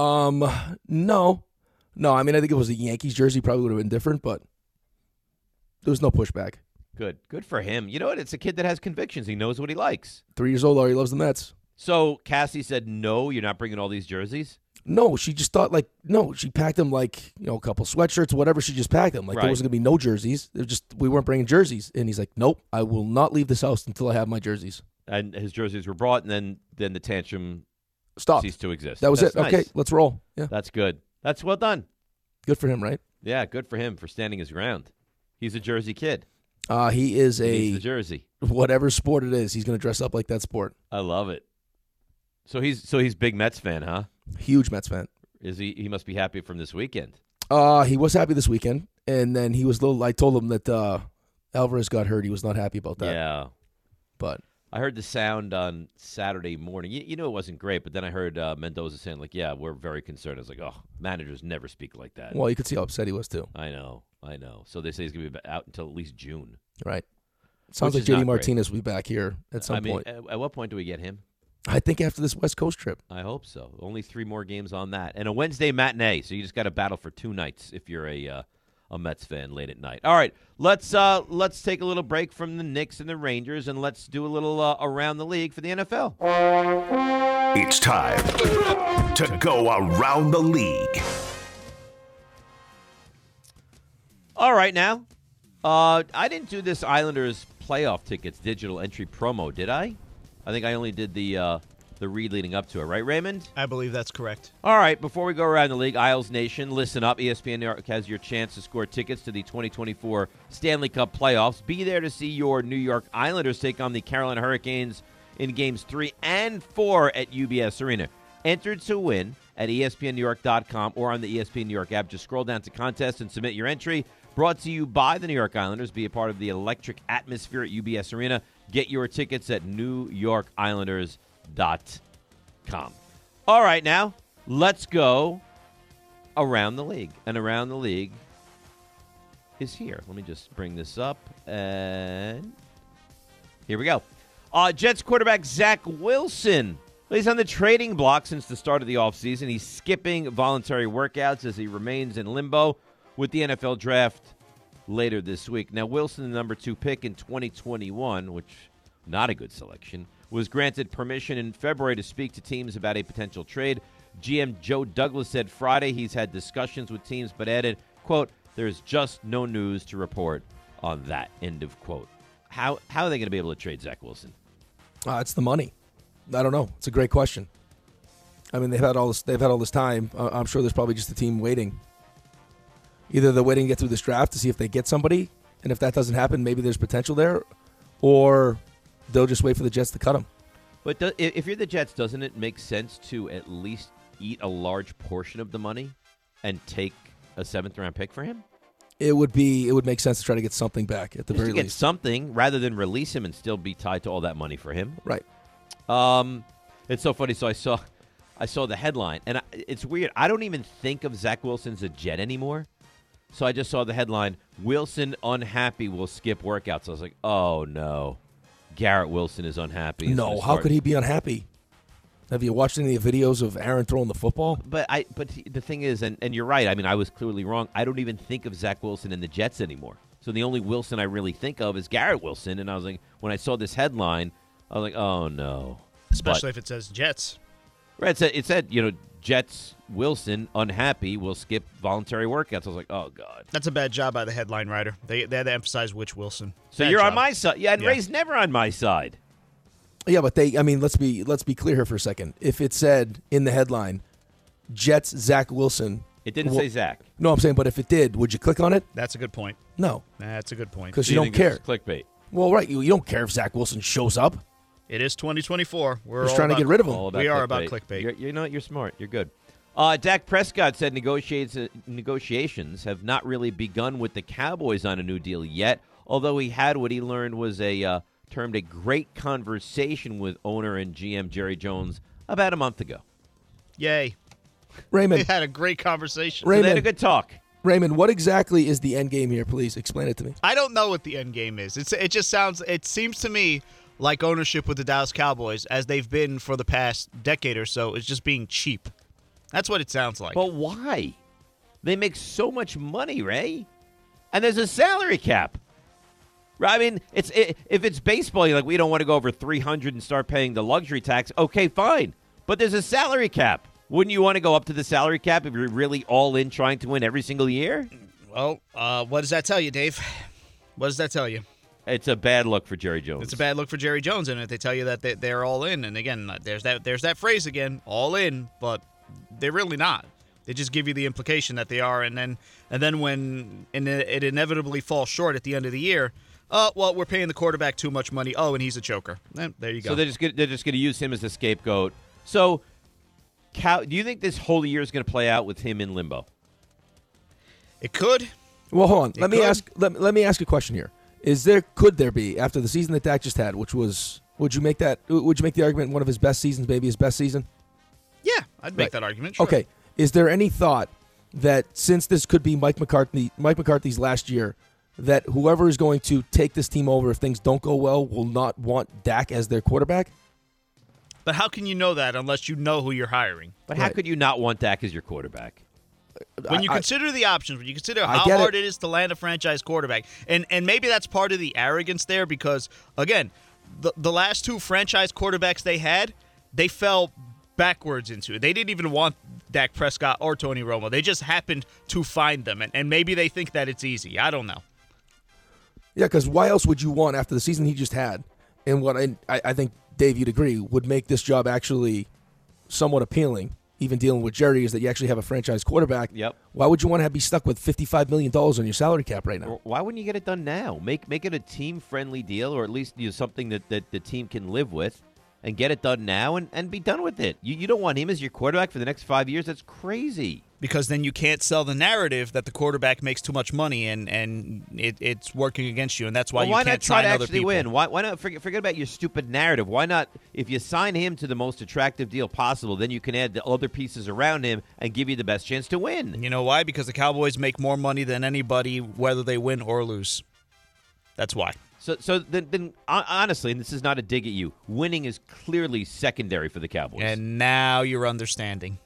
No. I mean, I think if it was a Yankees jersey, probably would have been different, but there was no pushback. Good for him. You know what? It's a kid that has convictions. He knows what he likes. 3 years old, already loves the Mets. So Cassie said, no, you're not bringing all these jerseys? No, she just thought she packed them a couple sweatshirts, whatever. She just packed them. There Right. wasn't going to be no jerseys. We weren't bringing jerseys. And he's like, nope, I will not leave this house until I have my jerseys. And his jerseys were brought, and then the tantrum Stopped. ceased to exist. That was That's it. nice. Okay, let's roll. Yeah. That's good. That's well done. Good for him, right? Yeah, good for him for standing his ground. He's a Jersey kid. He is He needs the jersey. whatever sport it is, he's going to dress up like that sport. I love it. So he's big Mets fan, huh? Huge Mets fan. Is he? He must be happy from this weekend. He was happy this weekend, and then he was I told him that Alvarez got hurt. He was not happy about that. Yeah. But I heard the sound on Saturday morning. You know it wasn't great, but then I heard Mendoza saying, yeah, we're very concerned. I was like, oh, managers never speak like that. Well, you could see how upset he was, too. I know. So they say he's going to be out until at least June. Right. Sounds Which like is not J.D. great. Martinez will be back here at some point. At what point do we get him? I think after this West Coast trip. I hope so. Only 3 more games on that. And a Wednesday matinee, so you just got to battle for 2 nights if you're a Mets fan late at night. All right, let's take a little break from the Knicks and the Rangers, and let's do a little around the league for the NFL. It's time to go around the league. All right, now. I didn't do this Islanders playoff tickets digital entry promo, did I? I think I only did the read leading up to it, right, Raymond? I believe that's correct. All right, before we go around the league, Isles Nation, listen up. ESPN New York has your chance to score tickets to the 2024 Stanley Cup playoffs. Be there to see your New York Islanders take on the Carolina Hurricanes in games 3 and 4 at UBS Arena. Enter to win at ESPNNewYork.com or on the ESPN New York app. Just scroll down to contest and submit your entry. Brought to you by the New York Islanders. Be a part of the electric atmosphere at UBS Arena. Get your tickets at NewYorkIslanders.com. All right, now let's go around the league. And around the league is here. Let me just bring this up. And here we go. Jets quarterback Zach Wilson. He's on the trading block since the start of the offseason. He's skipping voluntary workouts as he remains in limbo with the NFL draft later this week. Now, Wilson, the number 2 pick in 2021, which not a good selection, was granted permission in February to speak to teams about a potential trade. GM Joe Douglas said Friday he's had discussions with teams, but added, quote, there's just no news to report on that, end of quote. How are they going to be able to trade Zach Wilson? It's the money. I don't know. It's a great question. I mean, they've had all this time. I'm sure there's probably just a team waiting. Either they're waiting to get through this draft to see if they get somebody, and if that doesn't happen, maybe there's potential there, or they'll just wait for the Jets to cut him. But if you're the Jets, doesn't it make sense to at least eat a large portion of the money and take a 7th-round pick for him? It would make sense to try to get something back at the very to get least. something rather than release him and still be tied to all that money for him. Right. It's so funny. So I saw the headline, and it's weird. I don't even think of Zach Wilson as a Jet anymore. So I just saw the headline, Wilson unhappy will skip workouts. I was like, oh, no. Garrett Wilson is unhappy. No, how could he be unhappy? Have you watched any of the videos of Aaron throwing the football? But the thing is, and you're right, I mean, I was clearly wrong. I don't even think of Zach Wilson in the Jets anymore. So the only Wilson I really think of is Garrett Wilson. And I was like, when I saw this headline, I was like, oh, no. Especially if it says Jets. Right, it said, Jets Wilson unhappy will skip voluntary workouts. I was like, oh, God. That's a bad job by the headline writer. They had to emphasize which Wilson. So Bad you're job. on my side. Yeah, and Ray's never on my side. Yeah, but let's be clear here for a second. If it said in the headline, Jets Zach Wilson. It didn't say Zach. No, I'm saying, but if it did, would you click on it? That's a good point. No. That's a good point. Because you don't care. Clickbait. Well, right. You don't care if Zach Wilson shows up. It is 2024. We're just trying to get rid of him. We are about clickbait. You're smart. You're good. Dak Prescott said negotiations have not really begun with the Cowboys on a new deal yet, although he had what he learned was termed a great conversation with owner and GM Jerry Jones about a month ago. Yay. Raymond. They had a great conversation. Raymond, they had a good talk. Raymond, what exactly is the end game here? Please explain it to me. I don't know what the end game is. It seems to me like ownership with the Dallas Cowboys, as they've been for the past decade or so, is just being cheap. That's what it sounds like. But why? They make so much money, Ray. And there's a salary cap. Right? I mean, if it's baseball, you're like, we don't want to go over 300 and start paying the luxury tax. Okay, fine. But there's a salary cap. Wouldn't you want to go up to the salary cap if you're really all in trying to win every single year? Well, what does that tell you, Dave? What does that tell you? It's a bad look for Jerry Jones. It's a bad look for Jerry Jones, and if they tell you that they're all in, and again, there's that phrase again, all in, but they're really not. They just give you the implication that they are, and then when it inevitably falls short at the end of the year, well, we're paying the quarterback too much money. Oh, and he's a choker. There you go. So they're just going to use him as a scapegoat. So, do you think this whole year is going to play out with him in limbo? It could. Well, hold on. Let me ask a question here. Could there be, after the season that Dak just had, which was, would you make the argument one of his best seasons, maybe his best season? Yeah, I'd make that argument. Sure. Okay. Is there any thought that since this could be Mike McCarthy's last year, that whoever is going to take this team over if things don't go well will not want Dak as their quarterback? But how can you know that unless you know who you're hiring? But how could you not want Dak as your quarterback? When you consider the options, when you consider how hard it is to land a franchise quarterback, and maybe that's part of the arrogance there because, again, the last two franchise quarterbacks they had, they fell backwards into it. They didn't even want Dak Prescott or Tony Romo. They just happened to find them, and maybe they think that it's easy. I don't know. Yeah, because why else would you want after the season he just had, and what I think, Dave, you'd agree, would make this job actually somewhat appealing, even dealing with Jerry, is that you actually have a franchise quarterback. Yep. Why would you want to be stuck with $55 million on your salary cap right now? Why wouldn't you get it done now? Make it a team-friendly deal, or at least something that the team can live with, and get it done now and be done with it. You don't want him as your quarterback for the next 5 years. That's crazy. Because then you can't sell the narrative that the quarterback makes too much money and it's working against you, and that's why you can't sign other people. Win? Why not forget about your stupid narrative? Why not, if you sign him to the most attractive deal possible, then you can add the other pieces around him and give you the best chance to win? And you know why? Because the Cowboys make more money than anybody, whether they win or lose. That's why. So then, honestly, and this is not a dig at you, winning is clearly secondary for the Cowboys. And now you're understanding.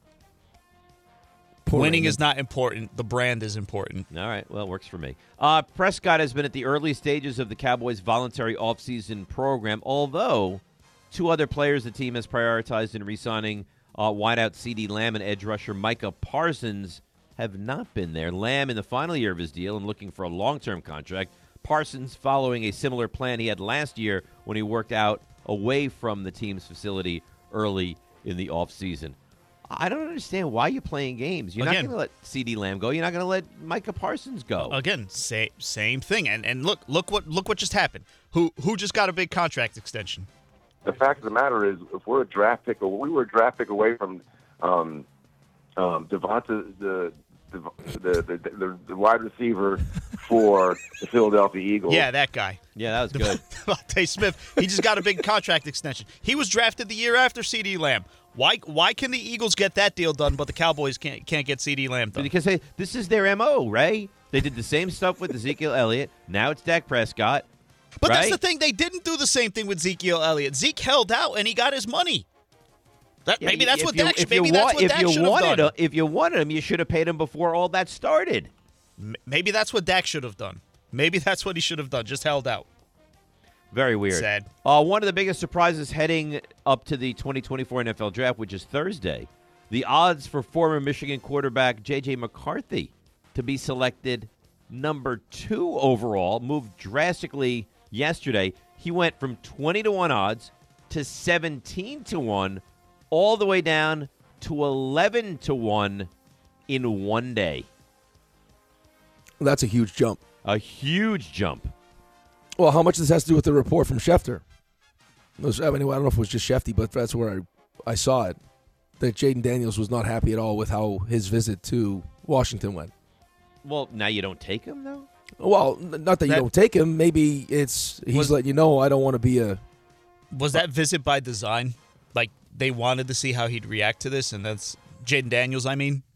Poor Winning Raymond. is not important. The brand is important. All right. Well, it works for me. Prescott has been at the early stages of the Cowboys' voluntary offseason program, although two other players the team has prioritized in re-signing, wideout CeeDee Lamb and edge rusher Micah Parsons, have not been there. Lamb in the final year of his deal and looking for a long-term contract. Parsons following a similar plan he had last year when he worked out away from the team's facility early in the offseason. I don't understand why you're playing games. You're not going to let CeeDee Lamb go. You're not going to let Micah Parsons go. Again, same thing. And look what just happened. Who just got a big contract extension? The fact of the matter is, if we're a draft pick, or we were a draft pick away from Devonta the wide receiver for the Philadelphia Eagles. Yeah, that guy. Yeah, that was good. Devontae Smith. He just got a big contract extension. He was drafted the year after CeeDee Lamb. Why can the Eagles get that deal done, but the Cowboys can't get CeeDee Lamb done? Because this is their MO, Ray. They did the same stuff with Ezekiel Elliott. Now it's Dak Prescott. But right? that's the thing. They didn't do the same thing with Ezekiel Elliott. Zeke held out, and he got his money. Maybe that's what Dak should have done. If you wanted him, you should have paid him before all that started. Maybe that's what Dak should have done. Maybe that's what he should have done. Just held out. Very weird. Sad. One of the biggest surprises heading up to the 2024 NFL Draft, which is Thursday, the odds for former Michigan quarterback J.J. McCarthy to be selected number 2 overall moved drastically yesterday. He went from 20-1 odds to 17-1, all the way down to 11-1 in one day. That's a huge jump. A huge jump. Well, how much does this has to do with the report from Schefter? I don't know if it was just Shefty, but that's where I saw it, that Jaden Daniels was not happy at all with how his visit to Washington went. Well, now you don't take him, though? Well, not that you don't take him. Maybe he's letting you know, I don't want to be a... Was that visit by design? Like, they wanted to see how he'd react to this, and that's Jaden Daniels,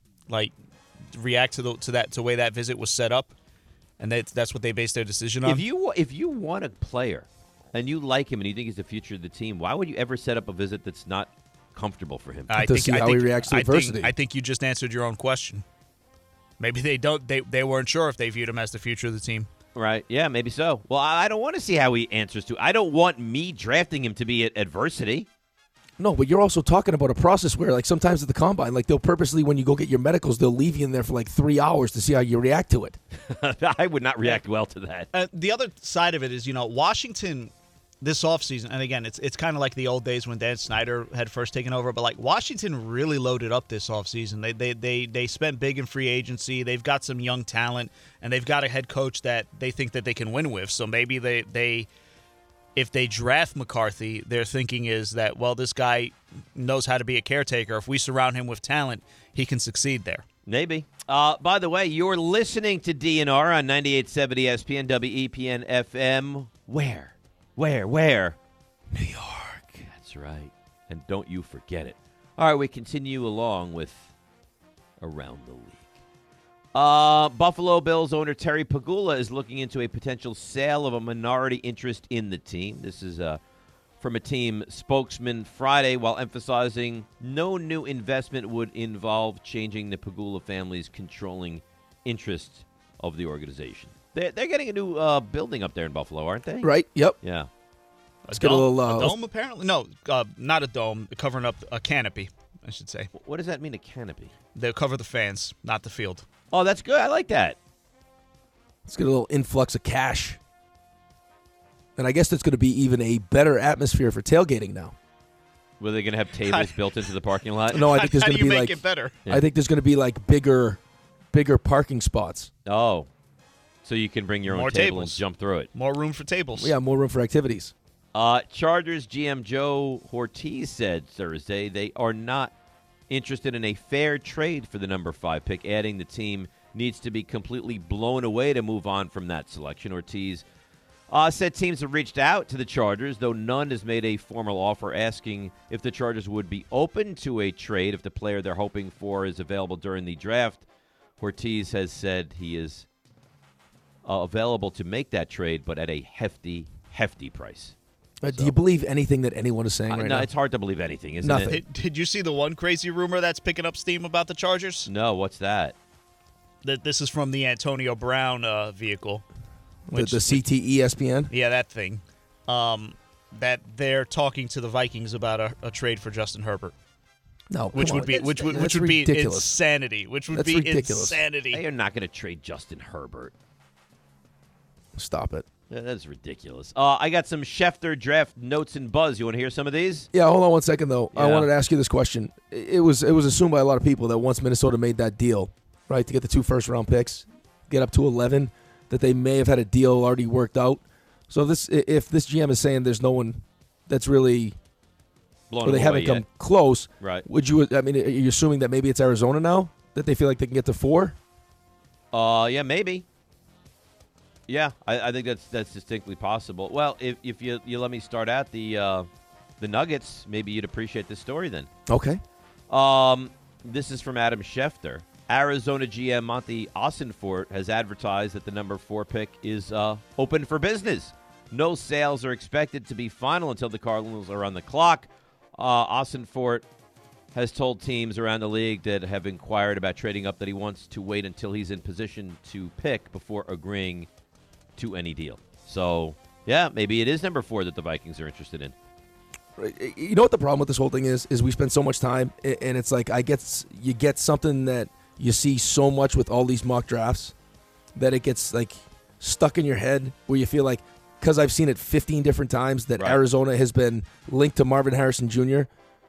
react to the way that visit was set up, and that's what they based their decision on. If you want a player and you like him and you think he's the future of the team, why would you ever set up a visit that's not comfortable for him? To see how he reacts to adversity. I think you just answered your own question. Maybe they don't. They weren't sure if they viewed him as the future of the team. Right. Yeah, maybe so. Well, I don't want to see how he answers to. I don't want me drafting him to be at adversity. No, but you're also talking about a process where, like, sometimes at the combine, like, they'll purposely, when you go get your medicals, they'll leave you in there for like 3 hours to see how you react to it. I would not react well to that. The other side of it is, Washington this offseason, and again, it's kind of like the old days when Dan Snyder had first taken over, but like Washington really loaded up this offseason. They spent big in free agency. They've got some young talent, and they've got a head coach that they think that they can win with. So maybe they if they draft McCarthy, their thinking is that, well, this guy knows how to be a caretaker. If we surround him with talent, he can succeed there. Maybe. By the way, you're listening to DNR on 98.7 ESPN, WEPN FM. Where? New York. That's right. And don't you forget it. All right, we continue along with Around the League. Buffalo Bills owner Terry Pegula is looking into a potential sale of a minority interest in the team. This is from a team spokesman Friday, while emphasizing no new investment would involve changing the Pegula family's controlling interest of the organization. They're getting a new building up there in Buffalo, aren't they? Right, yep. Yeah. Let's get a dome, apparently? No, not a dome. Covering up a canopy, I should say. What does that mean, a canopy? They'll cover the fans, not the field. Oh, that's good. I like that. Let's get a little influx of cash. And I guess that's going to be even a better atmosphere for tailgating now. Were they going to have tables built into the parking lot? No, I think there's How going do to you be make like it better? Yeah. I think there's going to be like bigger parking spots. Oh. So you can bring your own More table tables. and jump through it. More room for tables. Yeah, more room for activities. Chargers GM Joe Ortiz said Thursday they are not interested in a fair trade for the number 5 pick, adding the team needs to be completely blown away to move on from that selection. Ortiz said teams have reached out to the Chargers, though none has made a formal offer, asking if the Chargers would be open to a trade if the player they're hoping for is available during the draft. Ortiz has said he is available to make that trade, but at a hefty price. Do you believe anything that anyone is saying right no, now? it's hard to believe anything, isn't Nothing. it? Did you see the one crazy rumor that's picking up steam about the Chargers? No, what's that? That this is from the Antonio Brown vehicle. The CT ESPN? Yeah, that thing. That they're talking to the Vikings about a trade for Justin Herbert. No, which would be ridiculous. insanity. Which would That's be ridiculous. insanity. They are not going to trade Justin Herbert. Stop it. Yeah, that's ridiculous. I got some Schefter draft notes and buzz. You want to hear some of these? Yeah, hold on one second, though. I Yeah. wanted to ask you this question. It was assumed by a lot of people that once Minnesota made that deal, right, to get the 2 first-round picks, get up to 11, that they may have had a deal already worked out. So if this GM is saying there's no one that's really Blown or they away haven't come yet. close, Right. are you assuming that maybe it's Arizona now, that they feel like they can get to 4? Yeah, maybe. Yeah, I think that's distinctly possible. Well, if you let me start out the Nuggets, maybe you'd appreciate this story then. Okay. This is from Adam Schefter. Arizona GM Monty Ossenfort has advertised that the number 4 pick is open for business. No sales are expected to be final until the Cardinals are on the clock. Ossenfort has told teams around the league that have inquired about trading up that he wants to wait until he's in position to pick before agreeing to any deal. So, yeah, maybe it is number 4 that the Vikings are interested in. You know what the problem with this whole thing is we spend so much time, and it's like you get something that you see so much with all these mock drafts that it gets like stuck in your head where you feel like, because I've seen it 15 different times that Arizona has been linked to Marvin Harrison Jr.,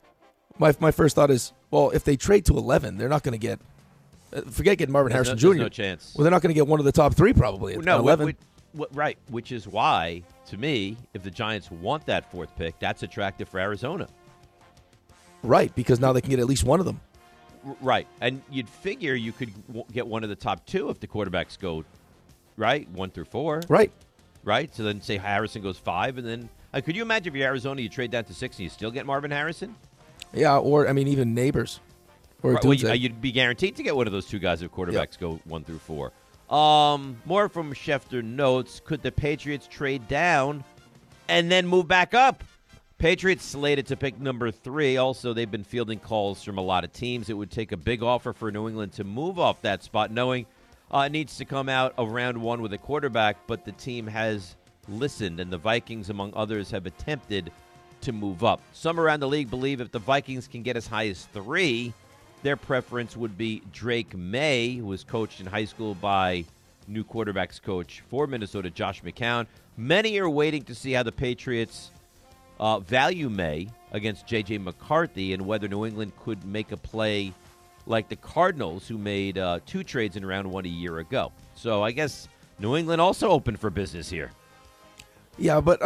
my first thought is, well, if they trade to 11, they're not going to get forget getting Marvin Harrison Jr. There's no chance. Well, they're not going to get one of the top 3 probably at 11. Right, which is why, to me, if the Giants want that 4th pick, that's attractive for Arizona. Right, because now they can get at least one of them. Right, and you'd figure you could get one of the top 2 if the quarterbacks go, 1 through 4. Right, so then say Harrison goes 5, and then could you imagine if you're Arizona, you trade down to 6 and you still get Marvin Harrison? Yeah, or, even Neighbors. Or you'd be guaranteed to get one of those 2 guys if quarterbacks go 1 through 4. More from Schefter notes, could the Patriots trade down and then move back up? Patriots slated to pick number 3. Also, they've been fielding calls from a lot of teams. It would take a big offer for New England to move off that spot, knowing it needs to come out of round 1 with a quarterback, but the team has listened, and the Vikings, among others, have attempted to move up. Some around the league believe if the Vikings can get as high as 3, their preference would be Drake May, who was coached in high school by new quarterbacks coach for Minnesota, Josh McCown. Many are waiting to see how the Patriots value May against J.J. McCarthy and whether New England could make a play like the Cardinals, who made 2 trades in round 1 a year ago. So I guess New England also open for business here. Yeah, but,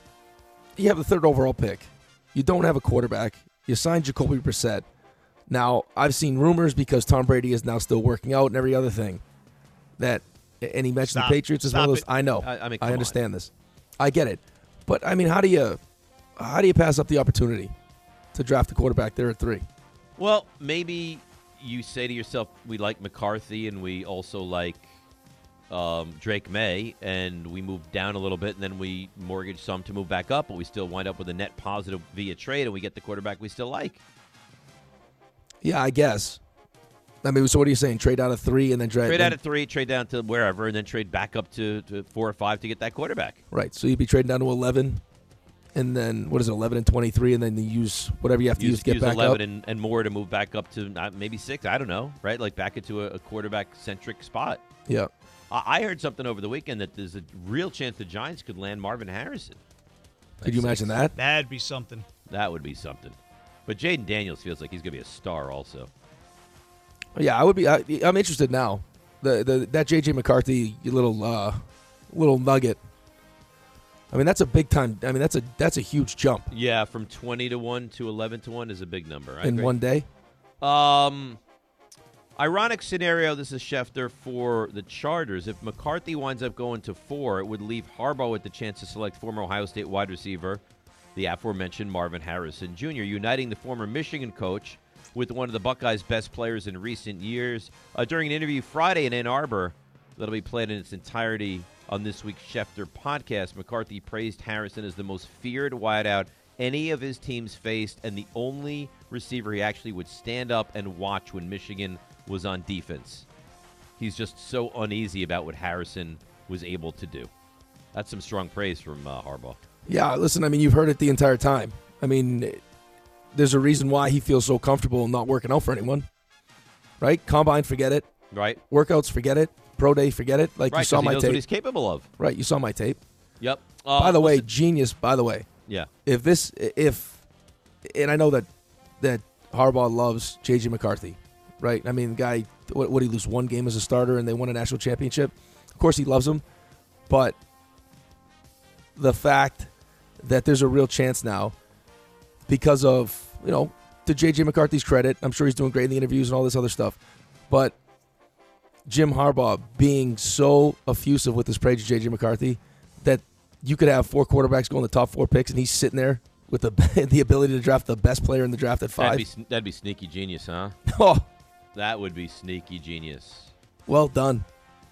you have the 3rd overall pick. You don't have a quarterback. You signed Jacoby Brissett. Now, I've seen rumors because Tom Brady is now still working out and every other thing. And he mentioned the Patriots as one of those. I know. I understand this. I get it. But, how do you pass up the opportunity to draft a quarterback there at 3? Well, maybe you say to yourself, we like McCarthy and we also like Drake May, and we move down a little bit, and then we mortgage some to move back up, but we still wind up with a net positive via trade, and we get the quarterback we still like. Yeah, I guess. So what are you saying? Trade out of 3 and then trade out of 3, trade down to wherever, and then trade back up to 4 or 5 to get that quarterback. Right. So you'd be trading down to 11, and then 11 and 23, and then you use whatever you have to use to get back 11 up. and more to move back up to maybe 6. I don't know. Right, like back into a quarterback-centric spot. Yeah. I heard something over the weekend that there's a real chance the Giants could land Marvin Harrison. Could you imagine that? That'd be something. That would be something. But Jaden Daniels feels like he's going to be a star also. Yeah, I would be. I'm interested now. That J.J. McCarthy little nugget. That's a big time. That's a huge jump. Yeah, from 20-1 to 11-1 is a big number. I in agree. one day. Ironic scenario, this is Schefter, for the Chargers. If McCarthy winds up going to 4, it would leave Harbaugh with the chance to select former Ohio State wide receiver, the aforementioned Marvin Harrison Jr., uniting the former Michigan coach with one of the Buckeyes' best players in recent years. During an interview Friday in Ann Arbor that'll be played in its entirety on this week's Schefter podcast, McCarthy praised Harrison as the most feared wideout any of his teams faced and the only receiver he actually would stand up and watch when Michigan was on defense. He's just so uneasy about what Harrison was able to do. That's some strong praise from Harbaugh. Yeah, listen, you've heard it the entire time. There's a reason why he feels so comfortable not working out for anyone. Right? Combine, forget it. Right. Workouts, forget it. Pro day, forget it. Like right, you saw my knows tape. What he's capable of. Right, you saw my tape. Yep. By the way, genius, by the way. Yeah. And I know that Harbaugh loves J.J. McCarthy, right? The guy, what did he lose, 1 game as a starter and they won a national championship? Of course he loves him, but the fact that there's a real chance now because of, to J.J. McCarthy's credit, I'm sure he's doing great in the interviews and all this other stuff, but Jim Harbaugh being so effusive with his praise of J.J. McCarthy that you could have 4 quarterbacks go in the top 4 picks, and he's sitting there with the ability to draft the best player in the draft at 5. That'd be sneaky genius, huh? Oh, that would be sneaky genius. Well done.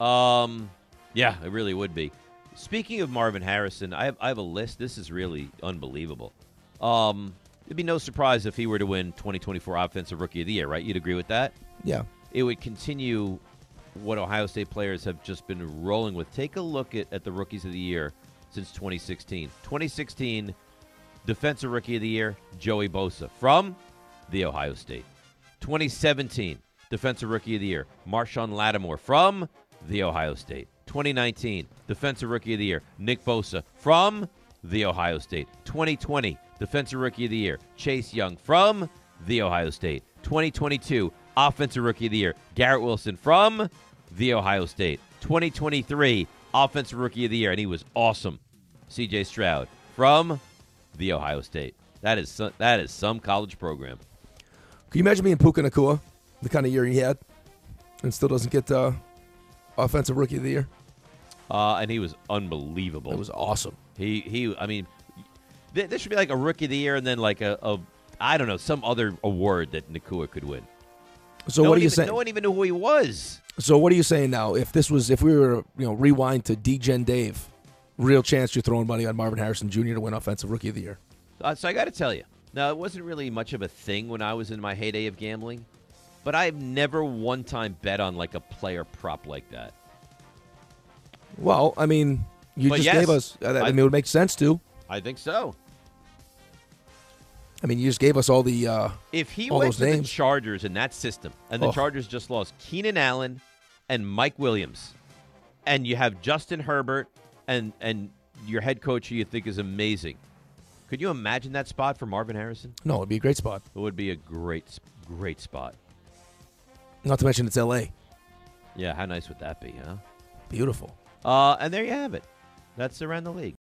Yeah, it really would be. Speaking of Marvin Harrison, I have a list. This is really unbelievable. It'd be no surprise if he were to win 2024 Offensive Rookie of the Year, right? You'd agree with that? Yeah. It would continue what Ohio State players have just been rolling with. Take a look at the Rookies of the Year since 2016. 2016, Defensive Rookie of the Year, Joey Bosa from the Ohio State. 2017, Defensive Rookie of the Year, Marshawn Lattimore from the Ohio State. 2019, Defensive Rookie of the Year, Nick Bosa from the Ohio State. 2020, Defensive Rookie of the Year, Chase Young from the Ohio State. 2022, Offensive Rookie of the Year, Garrett Wilson from the Ohio State. 2023, Offensive Rookie of the Year, and he was awesome, C.J. Stroud from the Ohio State. That is some college program. Can you imagine being Puka Nacua, the kind of year he had, and still doesn't get Offensive Rookie of the Year? And he was unbelievable. It was awesome. I mean, there should be like a Rookie of the Year and then like a I don't know, some other award that Nacua could win. So what are you saying? No one even knew who he was. So what are you saying now? If we were rewind to D-Gen Dave, real chance you're throwing money on Marvin Harrison Jr. to win Offensive Rookie of the Year? So I got to tell you, now it wasn't really much of a thing when I was in my heyday of gambling, but I've never one time bet on like a player prop like that. Well, I mean, you just gave us. I mean, it would make sense to. I think so. I mean, you just gave us all the if he all went those to names. the Chargers in that system, and the Chargers just lost Keenan Allen and Mike Williams, and you have Justin Herbert and your head coach who you think is amazing. Could you imagine that spot for Marvin Harrison? No, it would be a great spot. It would be a great spot. Not to mention it's L.A. Yeah, how nice would that be, huh? Beautiful. And there you have it. That's around the league.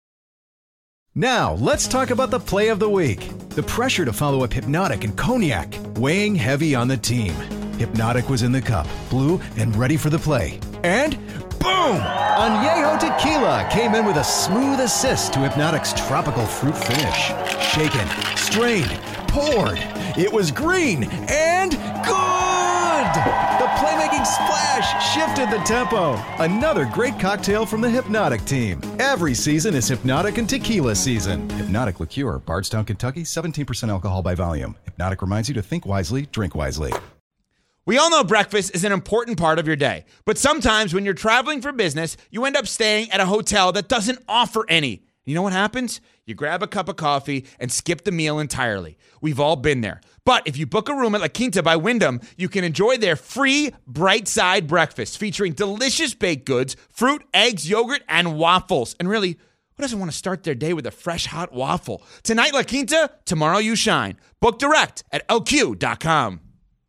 Now, let's talk about the play of the week. The pressure to follow up Hypnotic and Cognac, weighing heavy on the team. Hypnotic was in the cup, blue, and ready for the play. And boom! Añejo Tequila came in with a smooth assist to Hypnotic's tropical fruit finish. Shaken, strained, poured. It was green and good! The playmaking splash shifted the tempo. Another great cocktail from the Hypnotic team. Every season is Hypnotic and Tequila season. Hypnotic Liqueur, Bardstown, Kentucky, 17% alcohol by volume. Hypnotic reminds you to think wisely, drink wisely. We all know breakfast is an important part of your day, but sometimes when you're traveling for business, you end up staying at a hotel that doesn't offer any. You know what happens? You grab a cup of coffee and skip the meal entirely. We've all been there. But if you book a room at La Quinta by Wyndham, you can enjoy their free Bright Side breakfast featuring delicious baked goods, fruit, eggs, yogurt, and waffles. And really, who doesn't want to start their day with a fresh, hot waffle? Tonight, La Quinta, tomorrow you shine. Book direct at lq.com.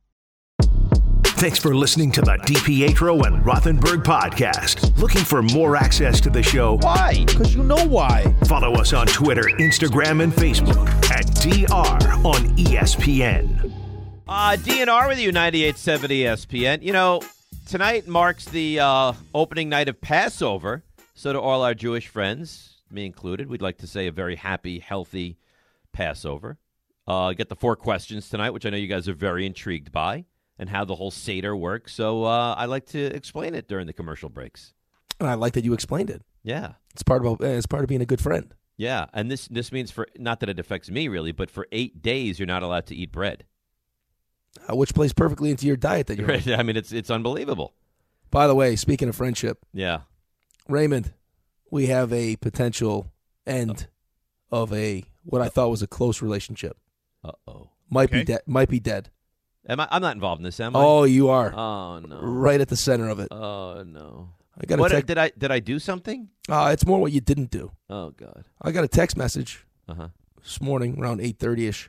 Thanks for listening to the DiPietro and Rothenberg podcast. Looking for more access to the show? Why? Because you know why. Follow us on Twitter, Instagram, and Facebook at DR on ESPN. DNR with you, 98.7 ESPN. You know, tonight marks the opening night of Passover. So to all our Jewish friends, me included, we'd like to say a very happy, healthy Passover. Get the 4 questions tonight, which I know you guys are very intrigued by, and how the whole Seder works. So I like to explain it during the commercial breaks. And I like that you explained it. Yeah. It's part of being a good friend. Yeah, and this means for, not that it affects me really, but for 8 days you're not allowed to eat bread. Which plays perfectly into your diet that you're right. I mean, it's unbelievable. By the way, speaking of friendship. Yeah. Raymond, we have a potential end of what I thought was a close relationship. Uh-oh. Might be dead. I'm not involved in this, am I? Oh, you are. Oh no! Right at the center of it. Oh no! I got a did I do something? It's more what you didn't do. Oh God! I got a text message this morning around 8:30ish.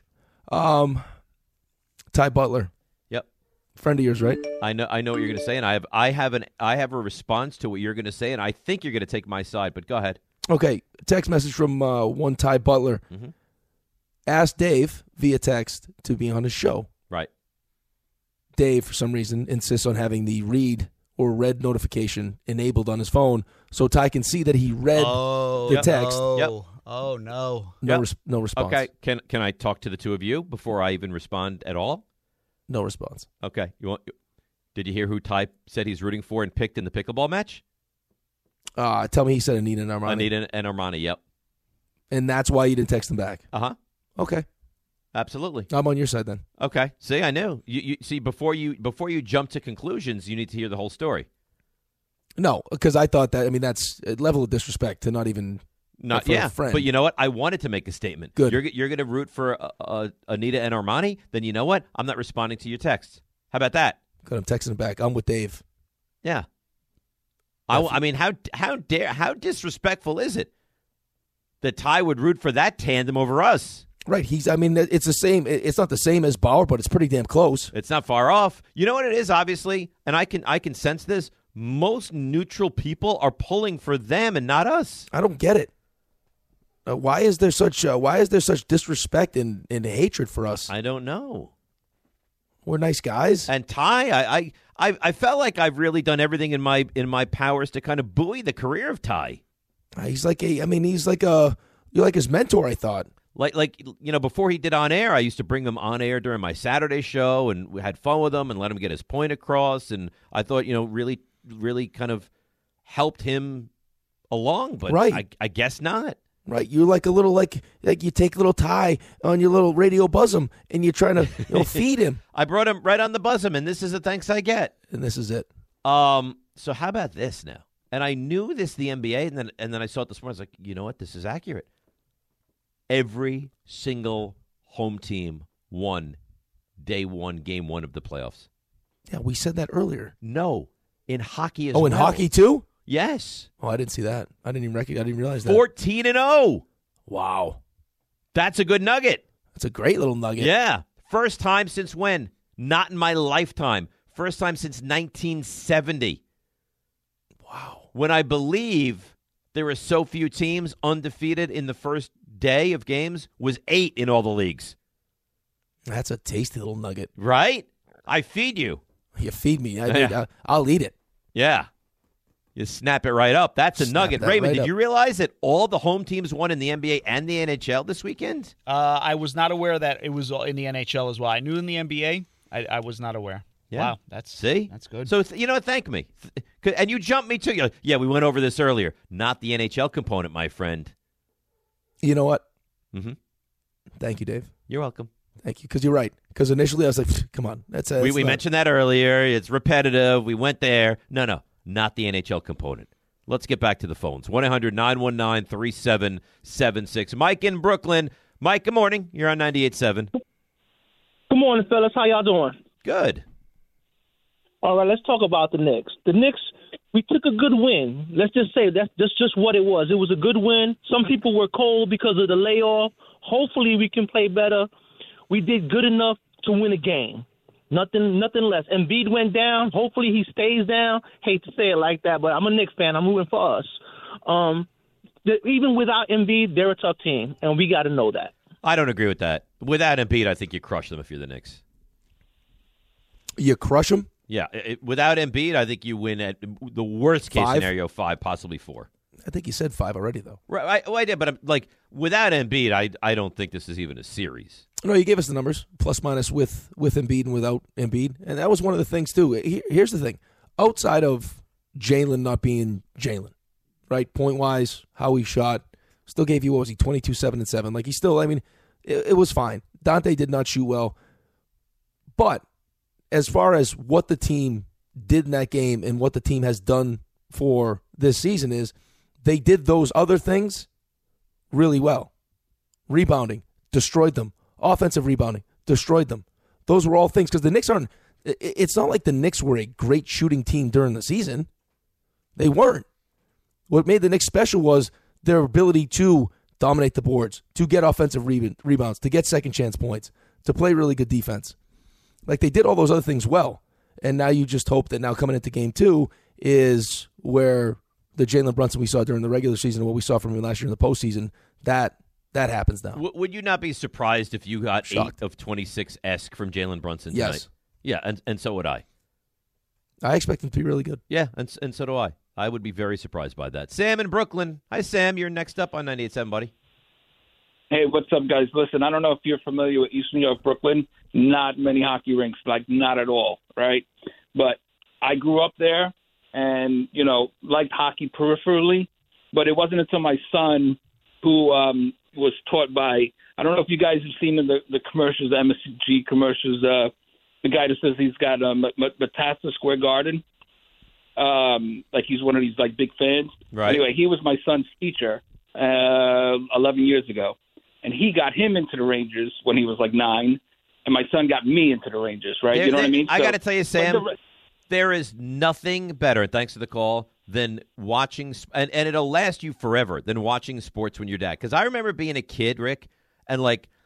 Ty Butler. Yep. Friend of yours, right? I know what you're going to say, and I have a response to what you're going to say, and I think you're going to take my side. But go ahead. Okay. Text message from one Ty Butler. Mm-hmm. Asked Dave via text to be on his show. Right. Dave, for some reason, insists on having the Reed or red notification enabled on his phone so Ty can see that he read the text. Oh, no. No response. Okay, can I talk to the two of you before I even respond at all? No response. Okay. Did you hear who Ty said he's rooting for and picked in the pickleball match? Tell me he said Anita and Armani. Anita and Armani, yep. And that's why you didn't text him back? Uh-huh. Okay. Absolutely. I'm on your side then. Okay. See, I knew. You see, before you jump to conclusions, you need to hear the whole story. No, because I thought that, that's a level of disrespect to not even a friend. But you know what? I wanted to make a statement. Good. You're going to root for Anita and Armani? Then you know what? I'm not responding to your texts. How about that? Good. I'm texting him back. I'm with Dave. Yeah. How disrespectful is it that Ty would root for that tandem over us? Right. It's the same. It's not the same as Bauer, but it's pretty damn close. It's not far off. You know what it is, obviously, and I can sense this. Most neutral people are pulling for them and not us. I don't get it. Why is there such disrespect and hatred for us? I don't know. We're nice guys. And Ty, I felt like I've really done everything in my powers to kind of buoy the career of Ty. He's like you're like his mentor, I thought. Like before he did On Air, I used to bring him on air during my Saturday show, and we had fun with him and let him get his point across. And I thought, really, really kind of helped him along. But right. I guess not. Right, you're like a little like you take a little Ty on your little radio buzzum and you're trying to feed him. I brought him right on the buzzum, and this is the thanks I get. And this is it. So how about this now? And I knew this the NBA, and then I saw it this morning. I was like, you know what? This is accurate. Every single home team won day one, game one of the playoffs. Yeah, we said that earlier. No, in hockey as well. Oh, in hockey too? Yes. Oh, I didn't see that. I didn't realize that. 14-0. Wow. That's a good nugget. That's a great little nugget. Yeah. First time since when? Not in my lifetime. First time since 1970. Wow. When I believe there were so few teams undefeated in the first day of games was 8 in all the leagues. That's a tasty little nugget. Right? I feed you. You feed me. I'll eat it. Yeah. You snap it right up. That's a nugget. Raymond, did you realize that all the home teams won in the NBA and the NHL this weekend? I was not aware that it was in the NHL as well. I knew in the NBA. I was not aware. Yeah. Wow. That's good. So, thank me. And you jumped me too. Yeah, we went over this earlier. Not the NHL component, my friend. You know what? Mm-hmm. Thank you, Dave. You're welcome. Thank you, because you're right. Because initially I was like, come on. We mentioned that earlier. It's repetitive. We went there. No. Not the NHL component. Let's get back to the phones. 1-800-919-3776. Mike in Brooklyn. Mike, good morning. You're on 98.7. Good morning, fellas. How y'all doing? Good. All right, let's talk about the Knicks. The Knicks, we took a good win. Let's just say that's just what it was. It was a good win. Some people were cold because of the layoff. Hopefully we can play better. We did good enough to win a game. Nothing less. Embiid went down. Hopefully he stays down. Hate to say it like that, but I'm a Knicks fan. I'm rooting for us. Even without Embiid, they're a tough team, and we got to know that. I don't agree with that. Without Embiid, I think you crush them if you're the Knicks. You crush them? Yeah. Without Embiid, I think you win at the worst case scenario 5, possibly 4. I think you said 5 already, though. Right. I did, but I'm without Embiid, I don't think this is even a series. No, you gave us the numbers, plus minus with Embiid and without Embiid. And that was one of the things, too. Here's the thing. Outside of Jalen not being Jalen, right, point-wise, how he shot, still gave you, 22, 7, and 7. Like, he still, it was fine. Dante did not shoot well. But as far as what the team did in that game and what the team has done for this season is, they did those other things really well. Rebounding, destroyed them. Offensive rebounding, destroyed them. Those were all things, because the Knicks aren't, it's not like the Knicks were a great shooting team during the season. They weren't. What made the Knicks special was their ability to dominate the boards, to get offensive rebounds, to get second chance points, to play really good defense. Like, they did all those other things well. And now you just hope that now coming into game 2 is where the Jalen Brunson we saw during the regular season and what we saw from him last year in the postseason, that happens now. Would you not be surprised if you got Shocked. 8 of 26-esque from Jalen Brunson tonight? Yes. Yeah, and so would I. I expect them to be really good. Yeah, and so do I. I would be very surprised by that. Sam in Brooklyn. Hi, Sam. You're next up on 98.7, buddy. Hey, what's up, guys? Listen, I don't know if you're familiar with East New York, Brooklyn. Not many hockey rinks, like not at all, right? But I grew up there and, liked hockey peripherally. But it wasn't until my son, who was taught by, I don't know if you guys have seen the commercials, the MSG commercials, the guy that says he's got a Matassa Square Garden. Like he's one of these like big fans. Right. Anyway, he was my son's teacher 11 years ago. And he got him into the Rangers when he was like 9. And my son got me into the Rangers, right? You know what I mean? I got to tell you, Sam, there is nothing better, thanks to the call, than watching, and it'll last you forever, than watching sports when you're dad. Because I remember being a kid, Rick, and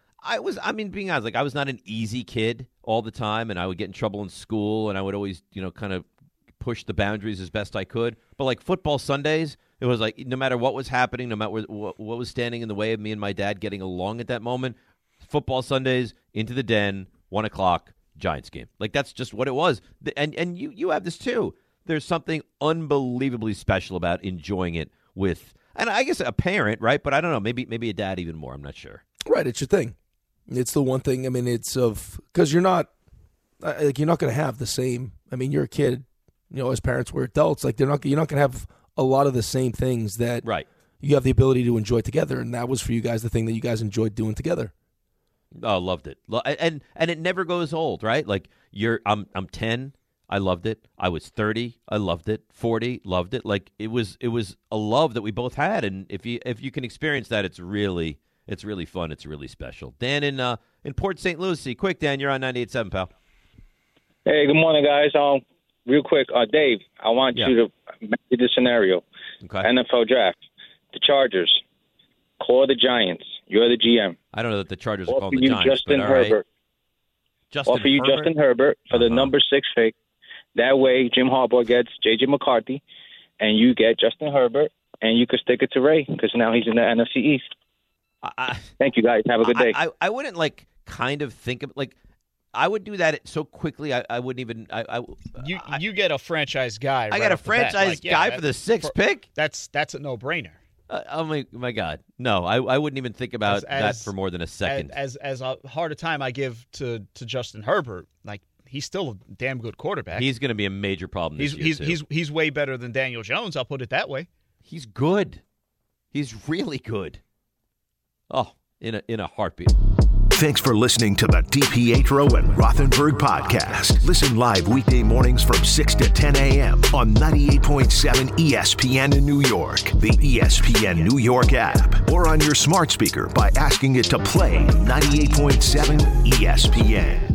being honest, I was not an easy kid all the time, and I would get in trouble in school, and I would always, kind of push the boundaries as best I could. But like football Sundays, it was like no matter what was happening, no matter what was standing in the way of me and my dad getting along at that moment, football Sundays, into the den, 1 o'clock, Giants game. Like that's just what it was. And you have this too. There's something unbelievably special about enjoying it with, and I guess a parent, right? But I don't know, maybe a dad even more. I'm not sure. Right, it's your thing. It's the one thing. I mean, because you're not going to have the same. I mean, you're a kid. As parents, we're adults. Like you're not going to have a lot of the same things that you have the ability to enjoy together, and that was for you guys the thing that you guys enjoyed doing together. Oh, loved it, and it never goes old, right? Like I'm 10. I loved it. I was 30. I loved it. 40. Loved it. Like it was a love that we both had, and if you can experience that, it's really fun. It's really special. Dan in Port St. Lucie. Quick, Dan, you're on 98.7, pal. Hey, good morning, guys. Real quick, Dave, I want you to make this scenario. Okay. NFL draft. The Chargers call the Giants. You're the GM. I don't know that the Chargers are calling the Giants. Justin Herbert. Offer you Justin Herbert for the number 6 pick. That way, Jim Harbaugh gets J.J. McCarthy, and you get Justin Herbert, and you could stick it to Ray because now he's in the NFC East. Thank you, guys. Have a good day. I wouldn't kind of think of I would do that so quickly. I wouldn't even. You get a franchise guy. I got a franchise guy for the 6th pick. That's a no-brainer. Oh my God! No, I wouldn't even think about that for more than a second. As a hard a time I give to Justin Herbert, like he's still a damn good quarterback. He's going to be a major problem this year too. He's way better than Daniel Jones. I'll put it that way. He's good. He's really good. Oh, in a heartbeat. Thanks for listening to the DiPietro and Rothenberg podcast. Listen live weekday mornings from 6 to 10 a.m. on 98.7 ESPN in New York, the ESPN New York app, or on your smart speaker by asking it to play 98.7 ESPN.